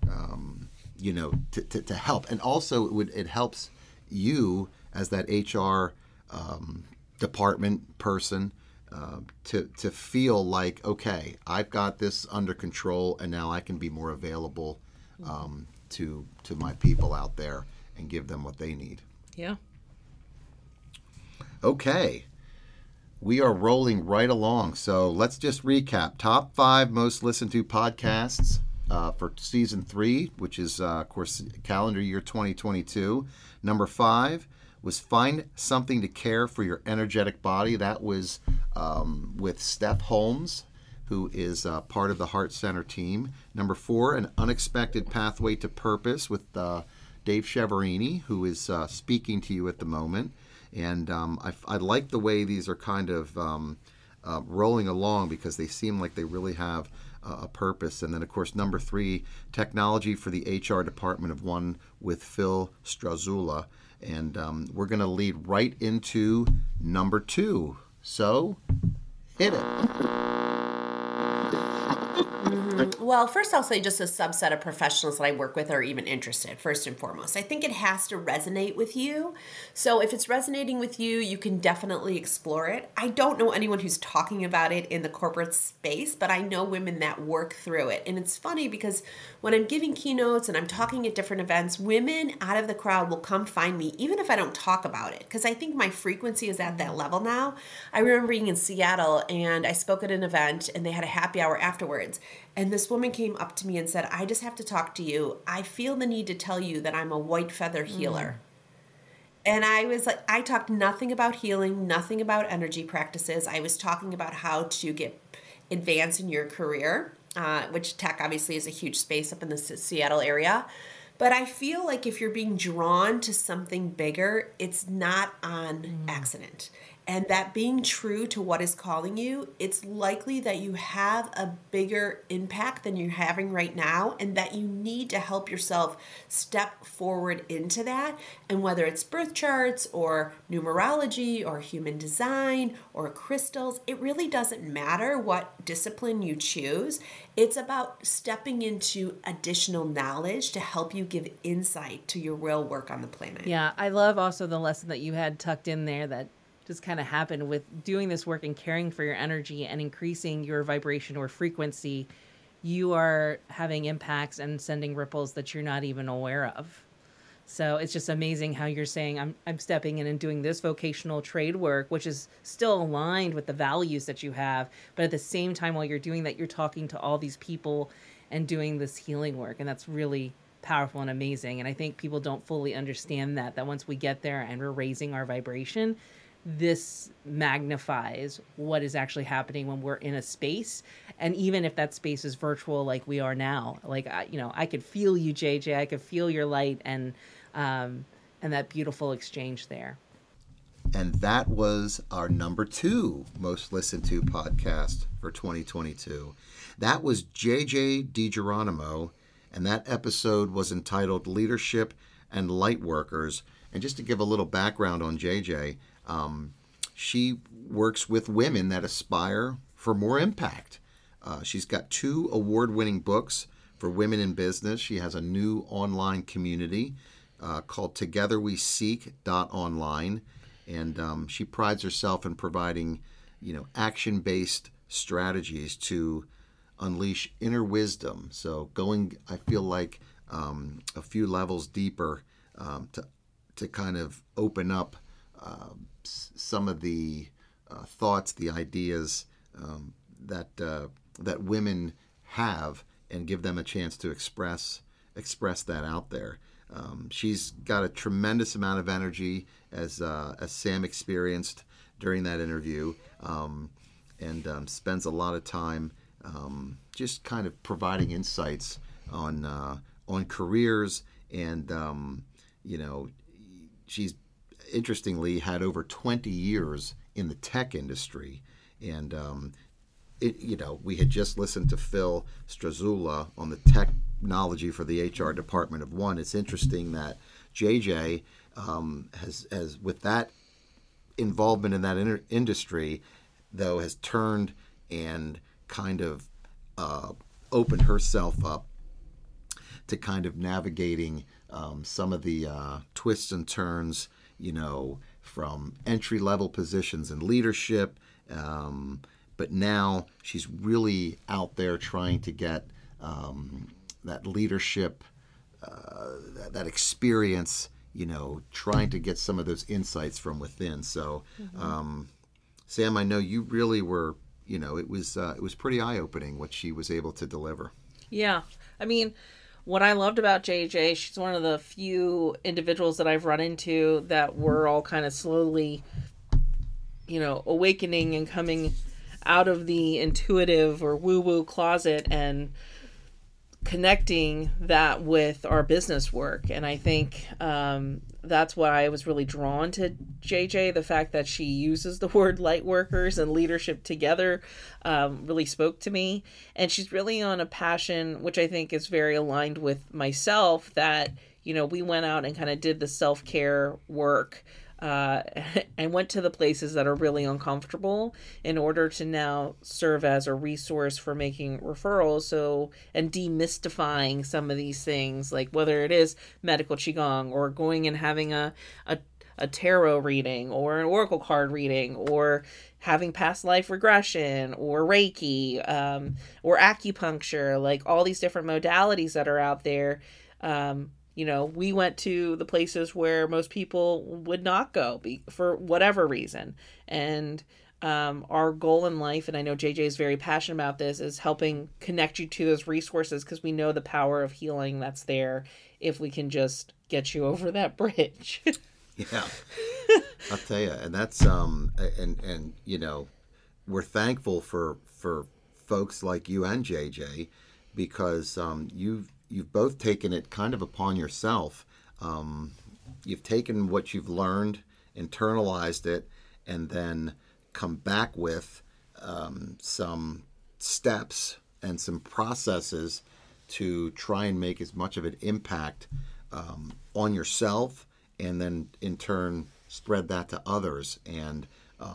to help. And also it helps you as that HR department person to feel like, okay, I've got this under control, and now I can be more available to my people out there and give them what they need. Yeah. Okay. We are rolling right along. So let's just recap. Top 5 most listened to podcasts for season 3, which is, of course, calendar year 2022. Number 5 was Find Something to Care for Your Energetic Body. That was with Steph Holmes, who is part of the Heart Center team. Number 4, An Unexpected Pathway to Purpose with Dave Cheverini, who is speaking to you at the moment. And I like the way these are kind of rolling along, because they seem like they really have a purpose. And then, of course, number 3, Technology for the HR Department of One with Phil Strazula. And we're going to lead right into number 2. So, hit it. Well, first I'll say just a subset of professionals that I work with are even interested, first and foremost. I think it has to resonate with you. So if it's resonating with you, you can definitely explore it. I don't know anyone who's talking about it in the corporate space, but I know women that work through it. And it's funny because when I'm giving keynotes and I'm talking at different events, women out of the crowd will come find me, even if I don't talk about it, because I think my frequency is at that level now. I remember being in Seattle and I spoke at an event and they had a happy hour afterwards. And this woman came up to me and said, I just have to talk to you. I feel the need to tell you that I'm a white feather healer. And I was like, I talked nothing about healing, nothing about energy practices. I was talking about how to advance in your career, which tech obviously is a huge space up in the Seattle area. But I feel like if you're being drawn to something bigger, it's not on accident. and that being true to what is calling you, it's likely that you have a bigger impact than you're having right now, and that you need to help yourself step forward into that. And whether it's birth charts or numerology or human design or crystals, it really doesn't matter what discipline you choose. It's about stepping into additional knowledge to help you give insight to your real work on the planet. Yeah, I love also the lesson that you had tucked in there that just kind of happened with doing this work and caring for your energy and increasing your vibration or frequency. You are having impacts and sending ripples that you're not even aware of. So it's just amazing how you're saying, I'm stepping in and doing this vocational trade work, which is still aligned with the values that you have. But at the same time, while you're doing that, you're talking to all these people and doing this healing work. And that's really powerful and amazing. And I think people don't fully understand that once we get there and we're raising our vibration, this magnifies what is actually happening when we're in a space. And even if that space is virtual, like we are now, like, I could feel you, JJ, I could feel your light and that beautiful exchange there. And that was our number 2 most listened to podcast for 2022. That was JJ DiGeronimo, and that episode was entitled Leadership and Lightworkers. And just to give a little background on JJ, she works with women that aspire for more impact. She's got 2 award-winning books for women in business. She has a new online community called TogetherWeSeek.online, and she prides herself in providing, action-based strategies to unleash inner wisdom. So going, I feel like, a few levels deeper to kind of open up some of the thoughts, the ideas that women have, and give them a chance to express that out there. She's got a tremendous amount of energy, as Sam experienced during that interview, and spends a lot of time just kind of providing insights on careers, and she's interestingly had over 20 years in the tech industry, and we had just listened to Phil Strazula on the technology for the HR department of One. It's interesting that JJ has with that involvement in that industry, though, has turned and kind of opened herself up to kind of navigating some of the twists and turns, from entry-level positions in leadership. But now she's really out there trying to get that leadership, that experience, trying to get some of those insights from within. So, Sam, I know you really were, it was pretty eye-opening what she was able to deliver. Yeah. I mean, what I loved about JJ, she's one of the few individuals that I've run into that were all kind of slowly, awakening and coming out of the intuitive or woo-woo closet and connecting that with our business work. And I think that's why I was really drawn to JJ. The fact that she uses the word light workers and leadership together really spoke to me. And she's really on a passion, which I think is very aligned with myself, that, we went out and kind of did the self-care work and went to the places that are really uncomfortable in order to now serve as a resource for making referrals. So, and demystifying some of these things, like whether it is medical Qigong or going and having a tarot reading or an oracle card reading or having past life regression or Reiki or acupuncture, like all these different modalities that are out there. We went to the places where most people would not go for whatever reason. And our goal in life, and I know JJ is very passionate about this, is helping connect you to those resources, because we know the power of healing that's there if we can just get you over that bridge. Yeah, I'll tell you. And that's, and we're thankful for folks like you and JJ, because you've both taken it kind of upon yourself. You've taken what you've learned, internalized it, and then come back with some steps and some processes to try and make as much of an impact on yourself, and then in turn spread that to others. And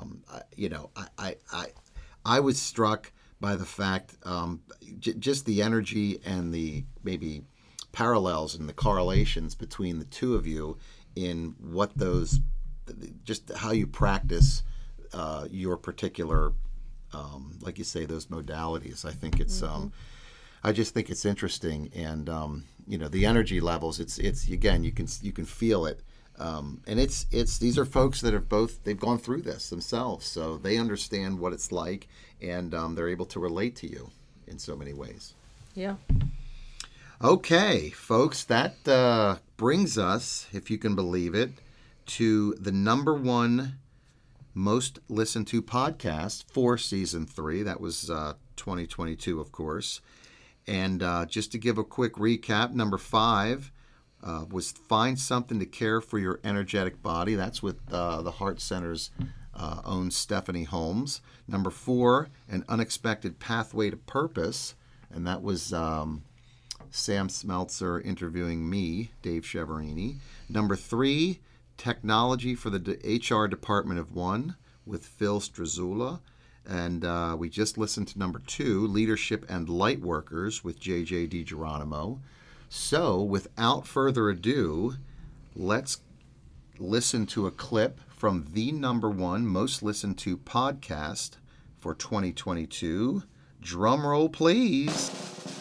I was struck by the fact, just the energy and the maybe parallels and the correlations between the two of you in what those, just how you practice your particular, like you say, those modalities. I think it's, I just think it's interesting, and the energy levels. It's again, you can feel it. And it's these are folks that they've gone through this themselves, so they understand what it's like, and they're able to relate to you in so many ways. Yeah. Okay, folks, that brings us, if you can believe it, to the number one most listened to podcast for season 3. That was 2022, of course. And just to give a quick recap, number 5 was Find Something to Care for Your Energetic Body. That's with the Heart Center's own Stephanie Holmes. Number 4, An Unexpected Pathway to Purpose. And that was Sam Smeltzer interviewing me, Dave Cheverini. Number 3, Technology for the HR Department of One with Phil Strazula. And we just listened to number 2, Leadership and Lightworkers with JJ DiGeronimo. So, without further ado, let's listen to a clip from the number one most listened to podcast for 2022. Drum roll, please.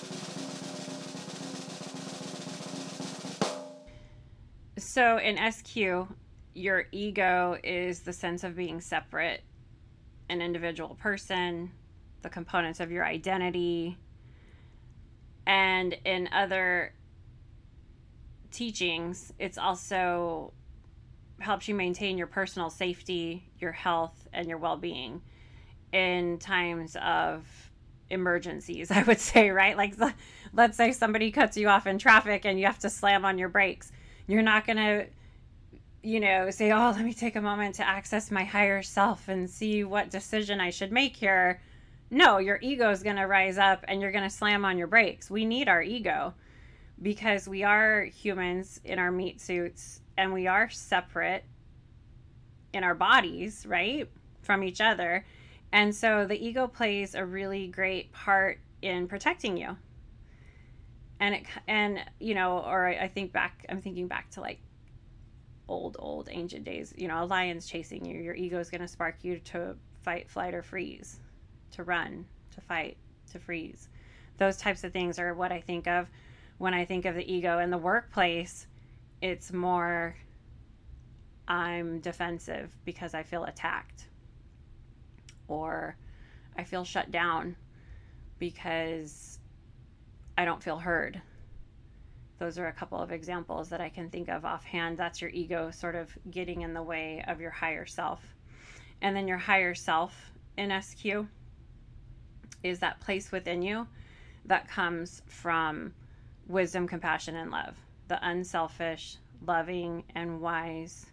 So, in SQ, your ego is the sense of being separate, an individual person, the components of your identity. And in other teachings, it's also helps you maintain your personal safety, your health, and your well-being in times of emergencies, I would say, right? Like, let's say somebody cuts you off in traffic and you have to slam on your brakes. You're not going to, say, oh, let me take a moment to access my higher self and see what decision I should make here. No, your ego is going to rise up and you're going to slam on your brakes. We need our ego because we are humans in our meat suits and we are separate in our bodies, right, from each other. And so the ego plays a really great part in protecting you. And I'm thinking back to like old ancient days, a lion's chasing you. Your ego is going to spark you to fight, flight, or freeze, to run, to fight, to freeze. Those types of things are what I think of when I think of the ego. In the workplace, it's more I'm defensive because I feel attacked, or I feel shut down because I don't feel heard. Those are a couple of examples that I can think of offhand. That's your ego sort of getting in the way of your higher self. And then your higher self in SQ is that place within you that comes from wisdom, compassion, and love. The unselfish, loving, and wise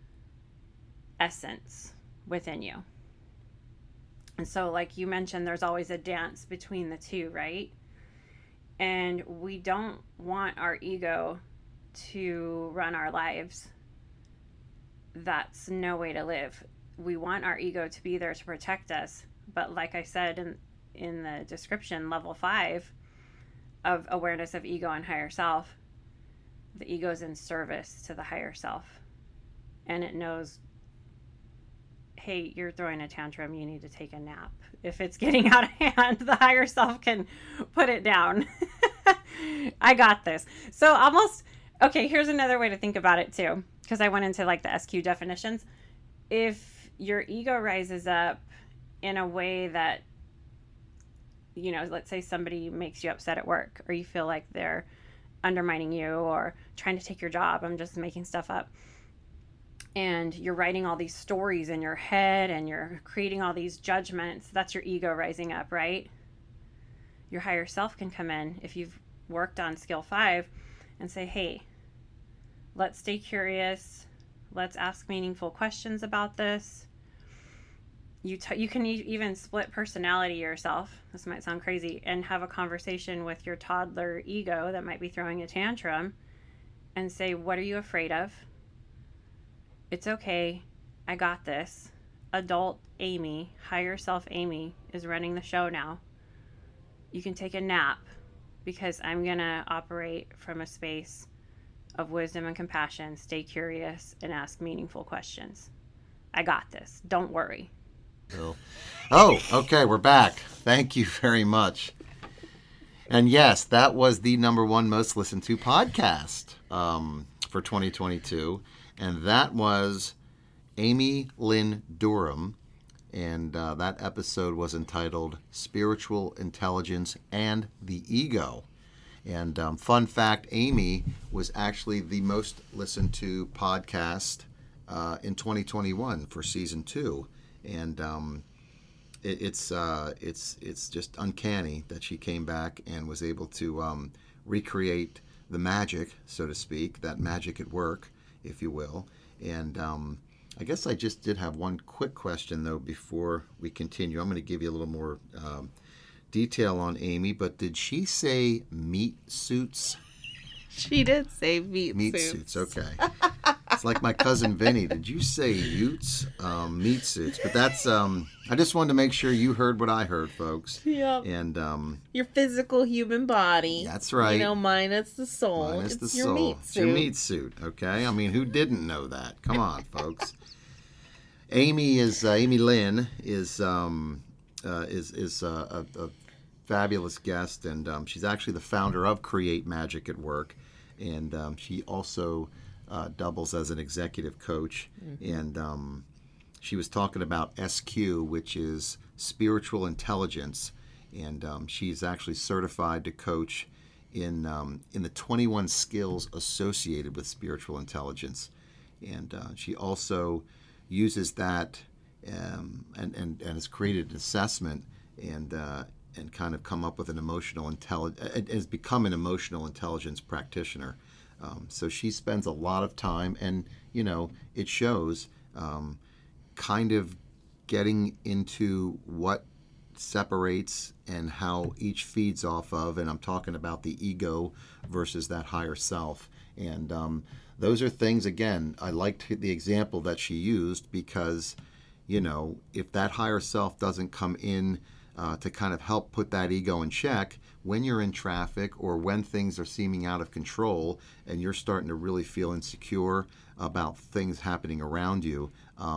essence within you. And so, like you mentioned, there's always a dance between the two, right? And we don't want our ego to run our lives. That's no way to live. We want our ego to be there to protect us. But like I said in the description, level 5 of awareness of ego and higher self, the ego is in service to the higher self. And it knows, hey, you're throwing a tantrum, you need to take a nap. If it's getting out of hand, the higher self can put it down. I got this. So okay, here's another way to think about it too, because I went into like the SQ definitions. If your ego rises up in a way that, let's say somebody makes you upset at work, or you feel like they're undermining you or trying to take your job, I'm just making stuff up, and you're writing all these stories in your head and you're creating all these judgments, that's your ego rising up, right? Your higher self can come in, if you've worked on skill 5, and say, hey, let's stay curious. Let's ask meaningful questions about this. you can even split personality yourself. This might sound crazy, and have a conversation with your toddler ego that might be throwing a tantrum, and say, what are you afraid of? It's okay. I got this. Adult Amy, higher self Amy, is running the show now. You can take a nap, because I'm going to operate from a space of wisdom and compassion. Stay curious and ask meaningful questions. I got this. Don't worry. Oh, okay, we're back. Thank you very much. And yes, that was the #1 most listened to podcast for 2022. And that was Amy Lynn Durham. And that episode was entitled Spiritual Intelligence and the Ego. And fun fact, Amy was actually the most listened to podcast in 2021 for season 2. And it's just uncanny that she came back and was able to recreate the magic, so to speak, that magic at work, if you will. And I guess I just did have one quick question, though, before we continue. I'm going to give you a little more detail on Amy, but did she say meat suits? She did say meat suits. Okay. It's like my cousin Vinny. Did you say utes? Meat suits. But that's, I just wanted to make sure you heard what I heard, folks. Yep. And your physical human body. That's right. You know, minus the soul. Minus it's the your soul. meat It's suit. your meat suit, okay? I mean, who didn't know that? Come on, folks. Amy Lynn is a fabulous guest, and she's actually the founder of Create Magic at Work, and she also doubles as an executive coach. Mm-hmm. And she was talking about SQ, which is spiritual intelligence, and she's actually certified to coach in the 21 skills associated with spiritual intelligence, and she also uses that and has created an assessment and kind of come up with an has become an emotional intelligence practitioner. So she spends a lot of time, and you know, it shows, kind of getting into what separates and how each feeds off of, and I'm talking about the ego versus that higher self. And those are things, again, I liked the example that she used because, you know, if that higher self doesn't come in to kind of help put that ego in check, when you're in traffic or when things are seeming out of control and you're starting to really feel insecure about things happening around you,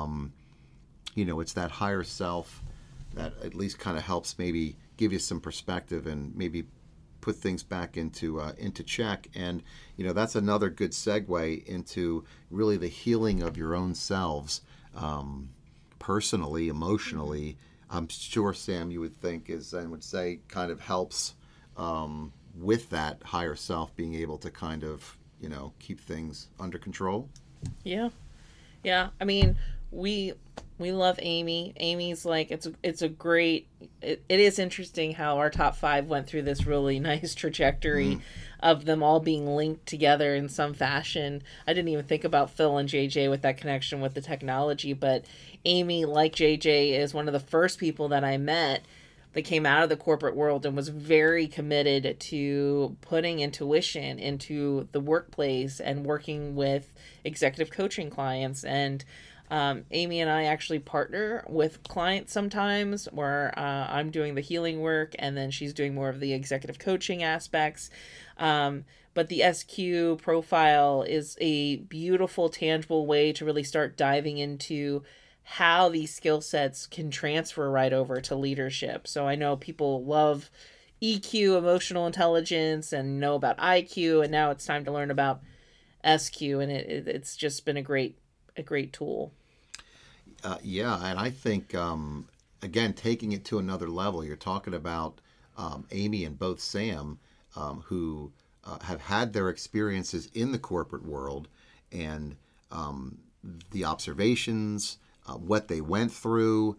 you know, it's that higher self that at least kind of helps maybe give you some perspective and maybe put things back into check. And you know, that's another good segue into really the healing of your own selves, personally, emotionally. I'm sure, Sam, you would think and would say kind of helps with that higher self being able to kind of, you know, keep things under control. Yeah. I mean, we love Amy. Amy's like, it's a great, it is interesting how our top 5 went through this really nice trajectory of them all being linked together in some fashion. I didn't even think about Phil and JJ with that connection with the technology, but Amy, like JJ, is one of the first people that I met that came out of the corporate world and was very committed to putting intuition into the workplace and working with executive coaching clients. And Amy and I actually partner with clients sometimes where I'm doing the healing work and then she's doing more of the executive coaching aspects. But the SQ profile is a beautiful, tangible way to really start diving into how these skill sets can transfer right over to leadership. So I know people love EQ, emotional intelligence, and know about IQ, and now it's time to learn about SQ, and it's just been a great tool. Yeah, and I think, again, taking it to another level, you're talking about Amy and both Sam, who have had their experiences in the corporate world, and the observations, what they went through,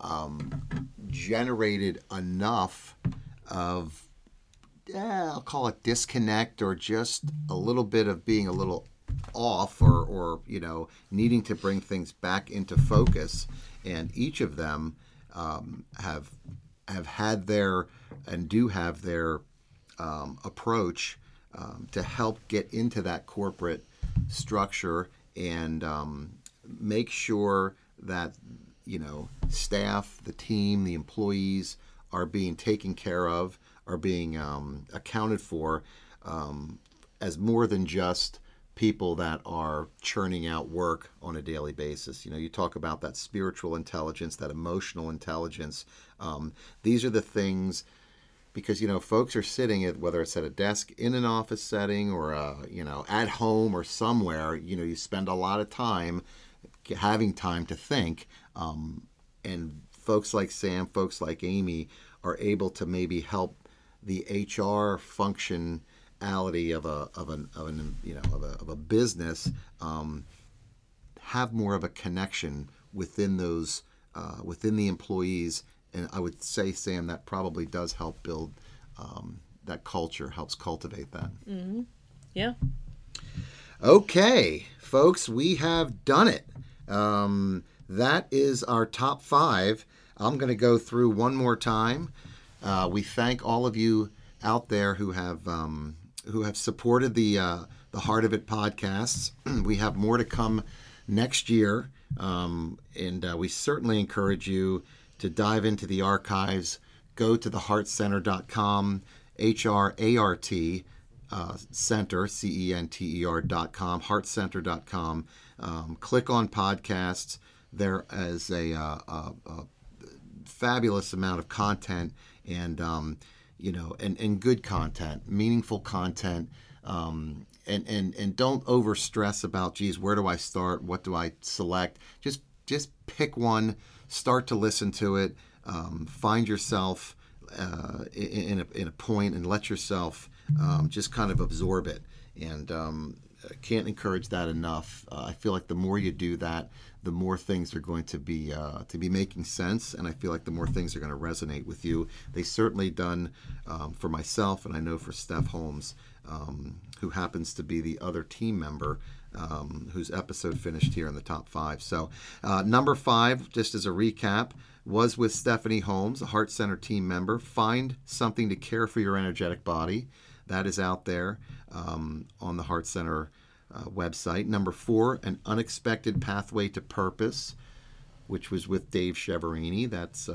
generated enough of, I'll call it disconnect, or just a little bit of being a little off, or you know, needing to bring things back into focus. and each of them have had their and do have their approach to help get into that corporate structure and make sure that staff, the team, the employees are being taken care of, are being accounted for as more than just people that are churning out work on a daily basis. You talk about that spiritual intelligence, that emotional intelligence. These are the things, because folks are sitting at, whether it's at a desk in an office setting or at home or somewhere. You spend a lot of time having time to think, and folks like Sam, folks like Amy are able to maybe help the HR functionality of a business have more of a connection within those within the employees. And I would say, Sam, that probably does help build that culture, helps cultivate that. Mm-hmm. Yeah. Okay, folks, we have done it. That is our top 5. I'm going to go through one more time. We thank all of you out there who have supported the Heart of It podcasts. We have more to come next year, and we certainly encourage you to dive into the archives. Go to theheartcenter.com, HRART center, CENTER.com, heartcenter.com. Click on podcasts. There is a fabulous amount of content and good content, meaningful content. And don't over stress about, geez, where do I start? What do I select? Just pick one, start to listen to it, find yourself in a point and let yourself just kind of absorb it. And can't encourage that enough. I feel like the more you do that, the more things are going to be making sense, and I feel like the more things are going to resonate with you. They certainly done for myself, and I know for Steph Holmes, who happens to be the other team member whose episode finished here in the top 5. So number 5, just as a recap, was with Stephanie Holmes, a Heart Center team member. Find something to care for your energetic body. That is out there on the Heart Center website. Number 4, An Unexpected Pathway to Purpose, which was with Dave Cheverini. That's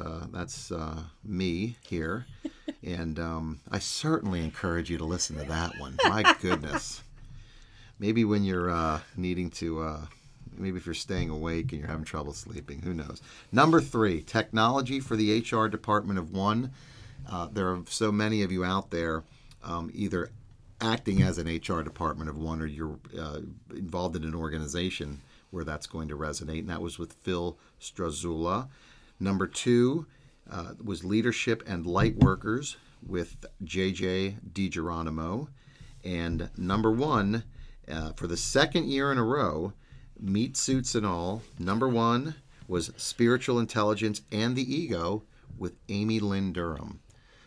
me here. And I certainly encourage you to listen to that one. My goodness. Maybe when you're needing to, maybe if you're staying awake and you're having trouble sleeping, who knows. Number 3, Technology for the HR Department of One. There are so many of you out there either acting as an HR department of one, or you're involved in an organization where that's going to resonate. And that was with Phil Strazula. Number 2 was Leadership and Light Workers with JJ DiGeronimo. And number 1, for the second year in a row, Meat Suits and All, number 1 was Spiritual Intelligence and the Ego with Amy Lynn Durham.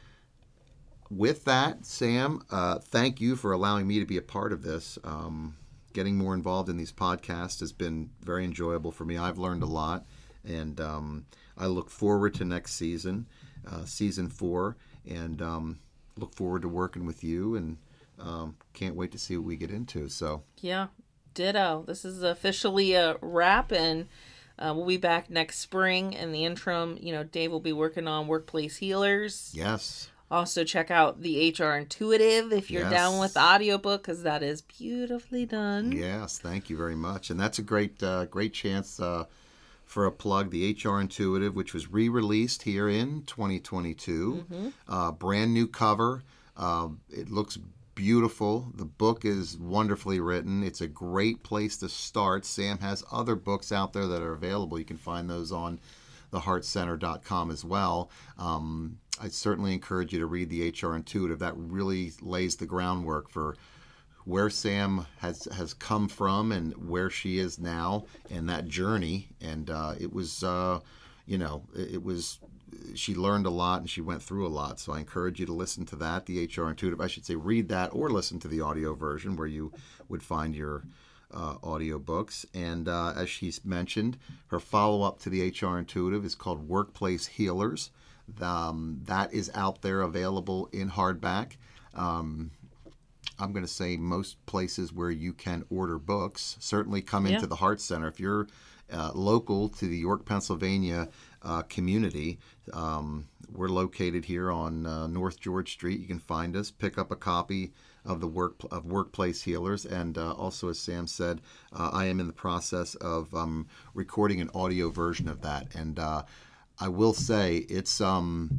With that, Sam, thank you for allowing me to be a part of this. Getting more involved in these podcasts has been very enjoyable for me. I've learned a lot, and I look forward to next season, season 4, and look forward to working with you, and can't wait to see what we get into. So yeah, ditto. This is officially a wrap, and we'll be back next spring. In the interim, Dave will be working on Workplace Healers. Yes. Also, check out the HR Intuitive if you're down with the audiobook, because that is beautifully done. Yes, thank you very much. And that's a great chance for a plug. The HR Intuitive, which was re-released here in 2022. Mm-hmm. Brand new cover. It looks beautiful. The book is wonderfully written. It's a great place to start. Sam has other books out there that are available. You can find those on theheartcenter.com as well. I certainly encourage you to read the HR Intuitive. That really lays the groundwork for where Sam has come from and where she is now, and that journey. And it was, she learned a lot and she went through a lot. So I encourage you to listen to that, the HR Intuitive. I should say read that or listen to the audio version where you would find your audiobooks. And as she's mentioned, her follow-up to the HR Intuitive is called Workplace Healers. That is out there available in hardback. I'm going to say most places where you can order books. Certainly come into the Heart Center. If you're local to the York, Pennsylvania community, we're located here on North George Street. You can find us, pick up a copy of the Workplace Healers. And also, as Sam said, I am in the process of recording an audio version of that. And I will say it's, Sam's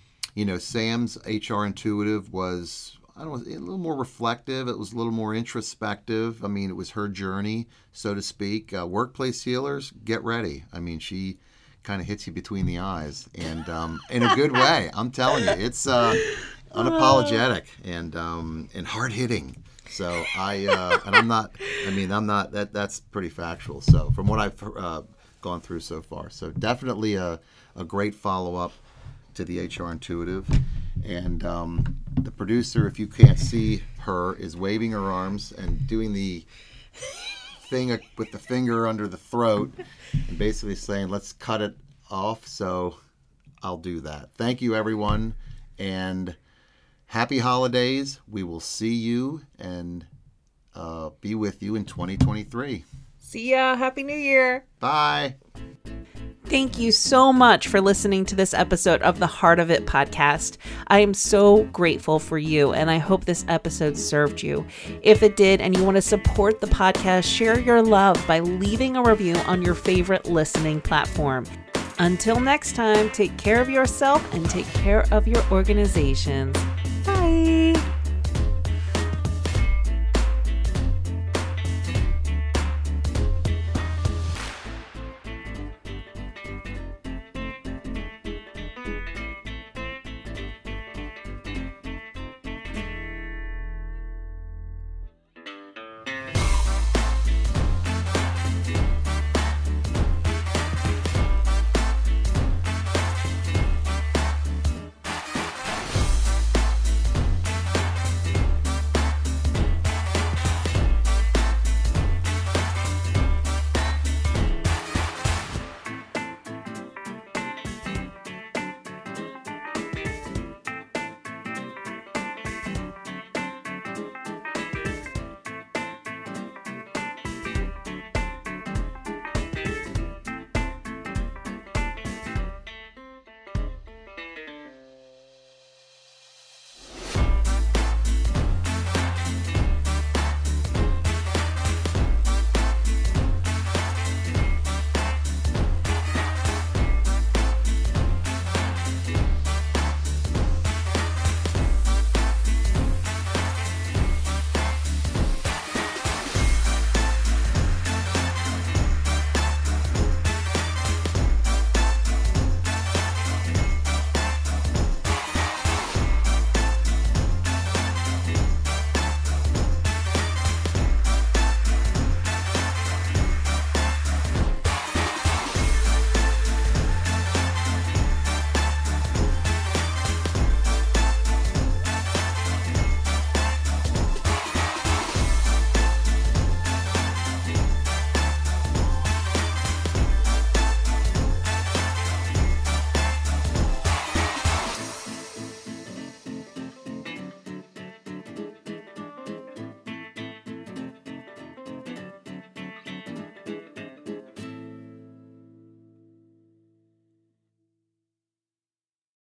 HR Intuitive was, a little more reflective. It was a little more introspective. I mean, it was her journey, so to speak. Workplace Healers, get ready. I mean, she kind of hits you between the eyes, and in a good way. I'm telling you, it's unapologetic and hard hitting. So I'm not. That's pretty factual. So from what I've gone through so far, so definitely a great follow up to the HR Intuitive. And the producer, if you can't see her, is waving her arms and doing the thing with the finger under the throat and basically saying, let's cut it off. So I'll do that. Thank you, everyone, and happy holidays. We will see you and be with you in 2023. See ya. Happy New Year. Bye. Thank you so much for listening to this episode of the Heart of It podcast. I am so grateful for you, and I hope this episode served you. If it did and you want to support the podcast, share your love by leaving a review on your favorite listening platform. Until next time, take care of yourself and take care of your organizations. Bye.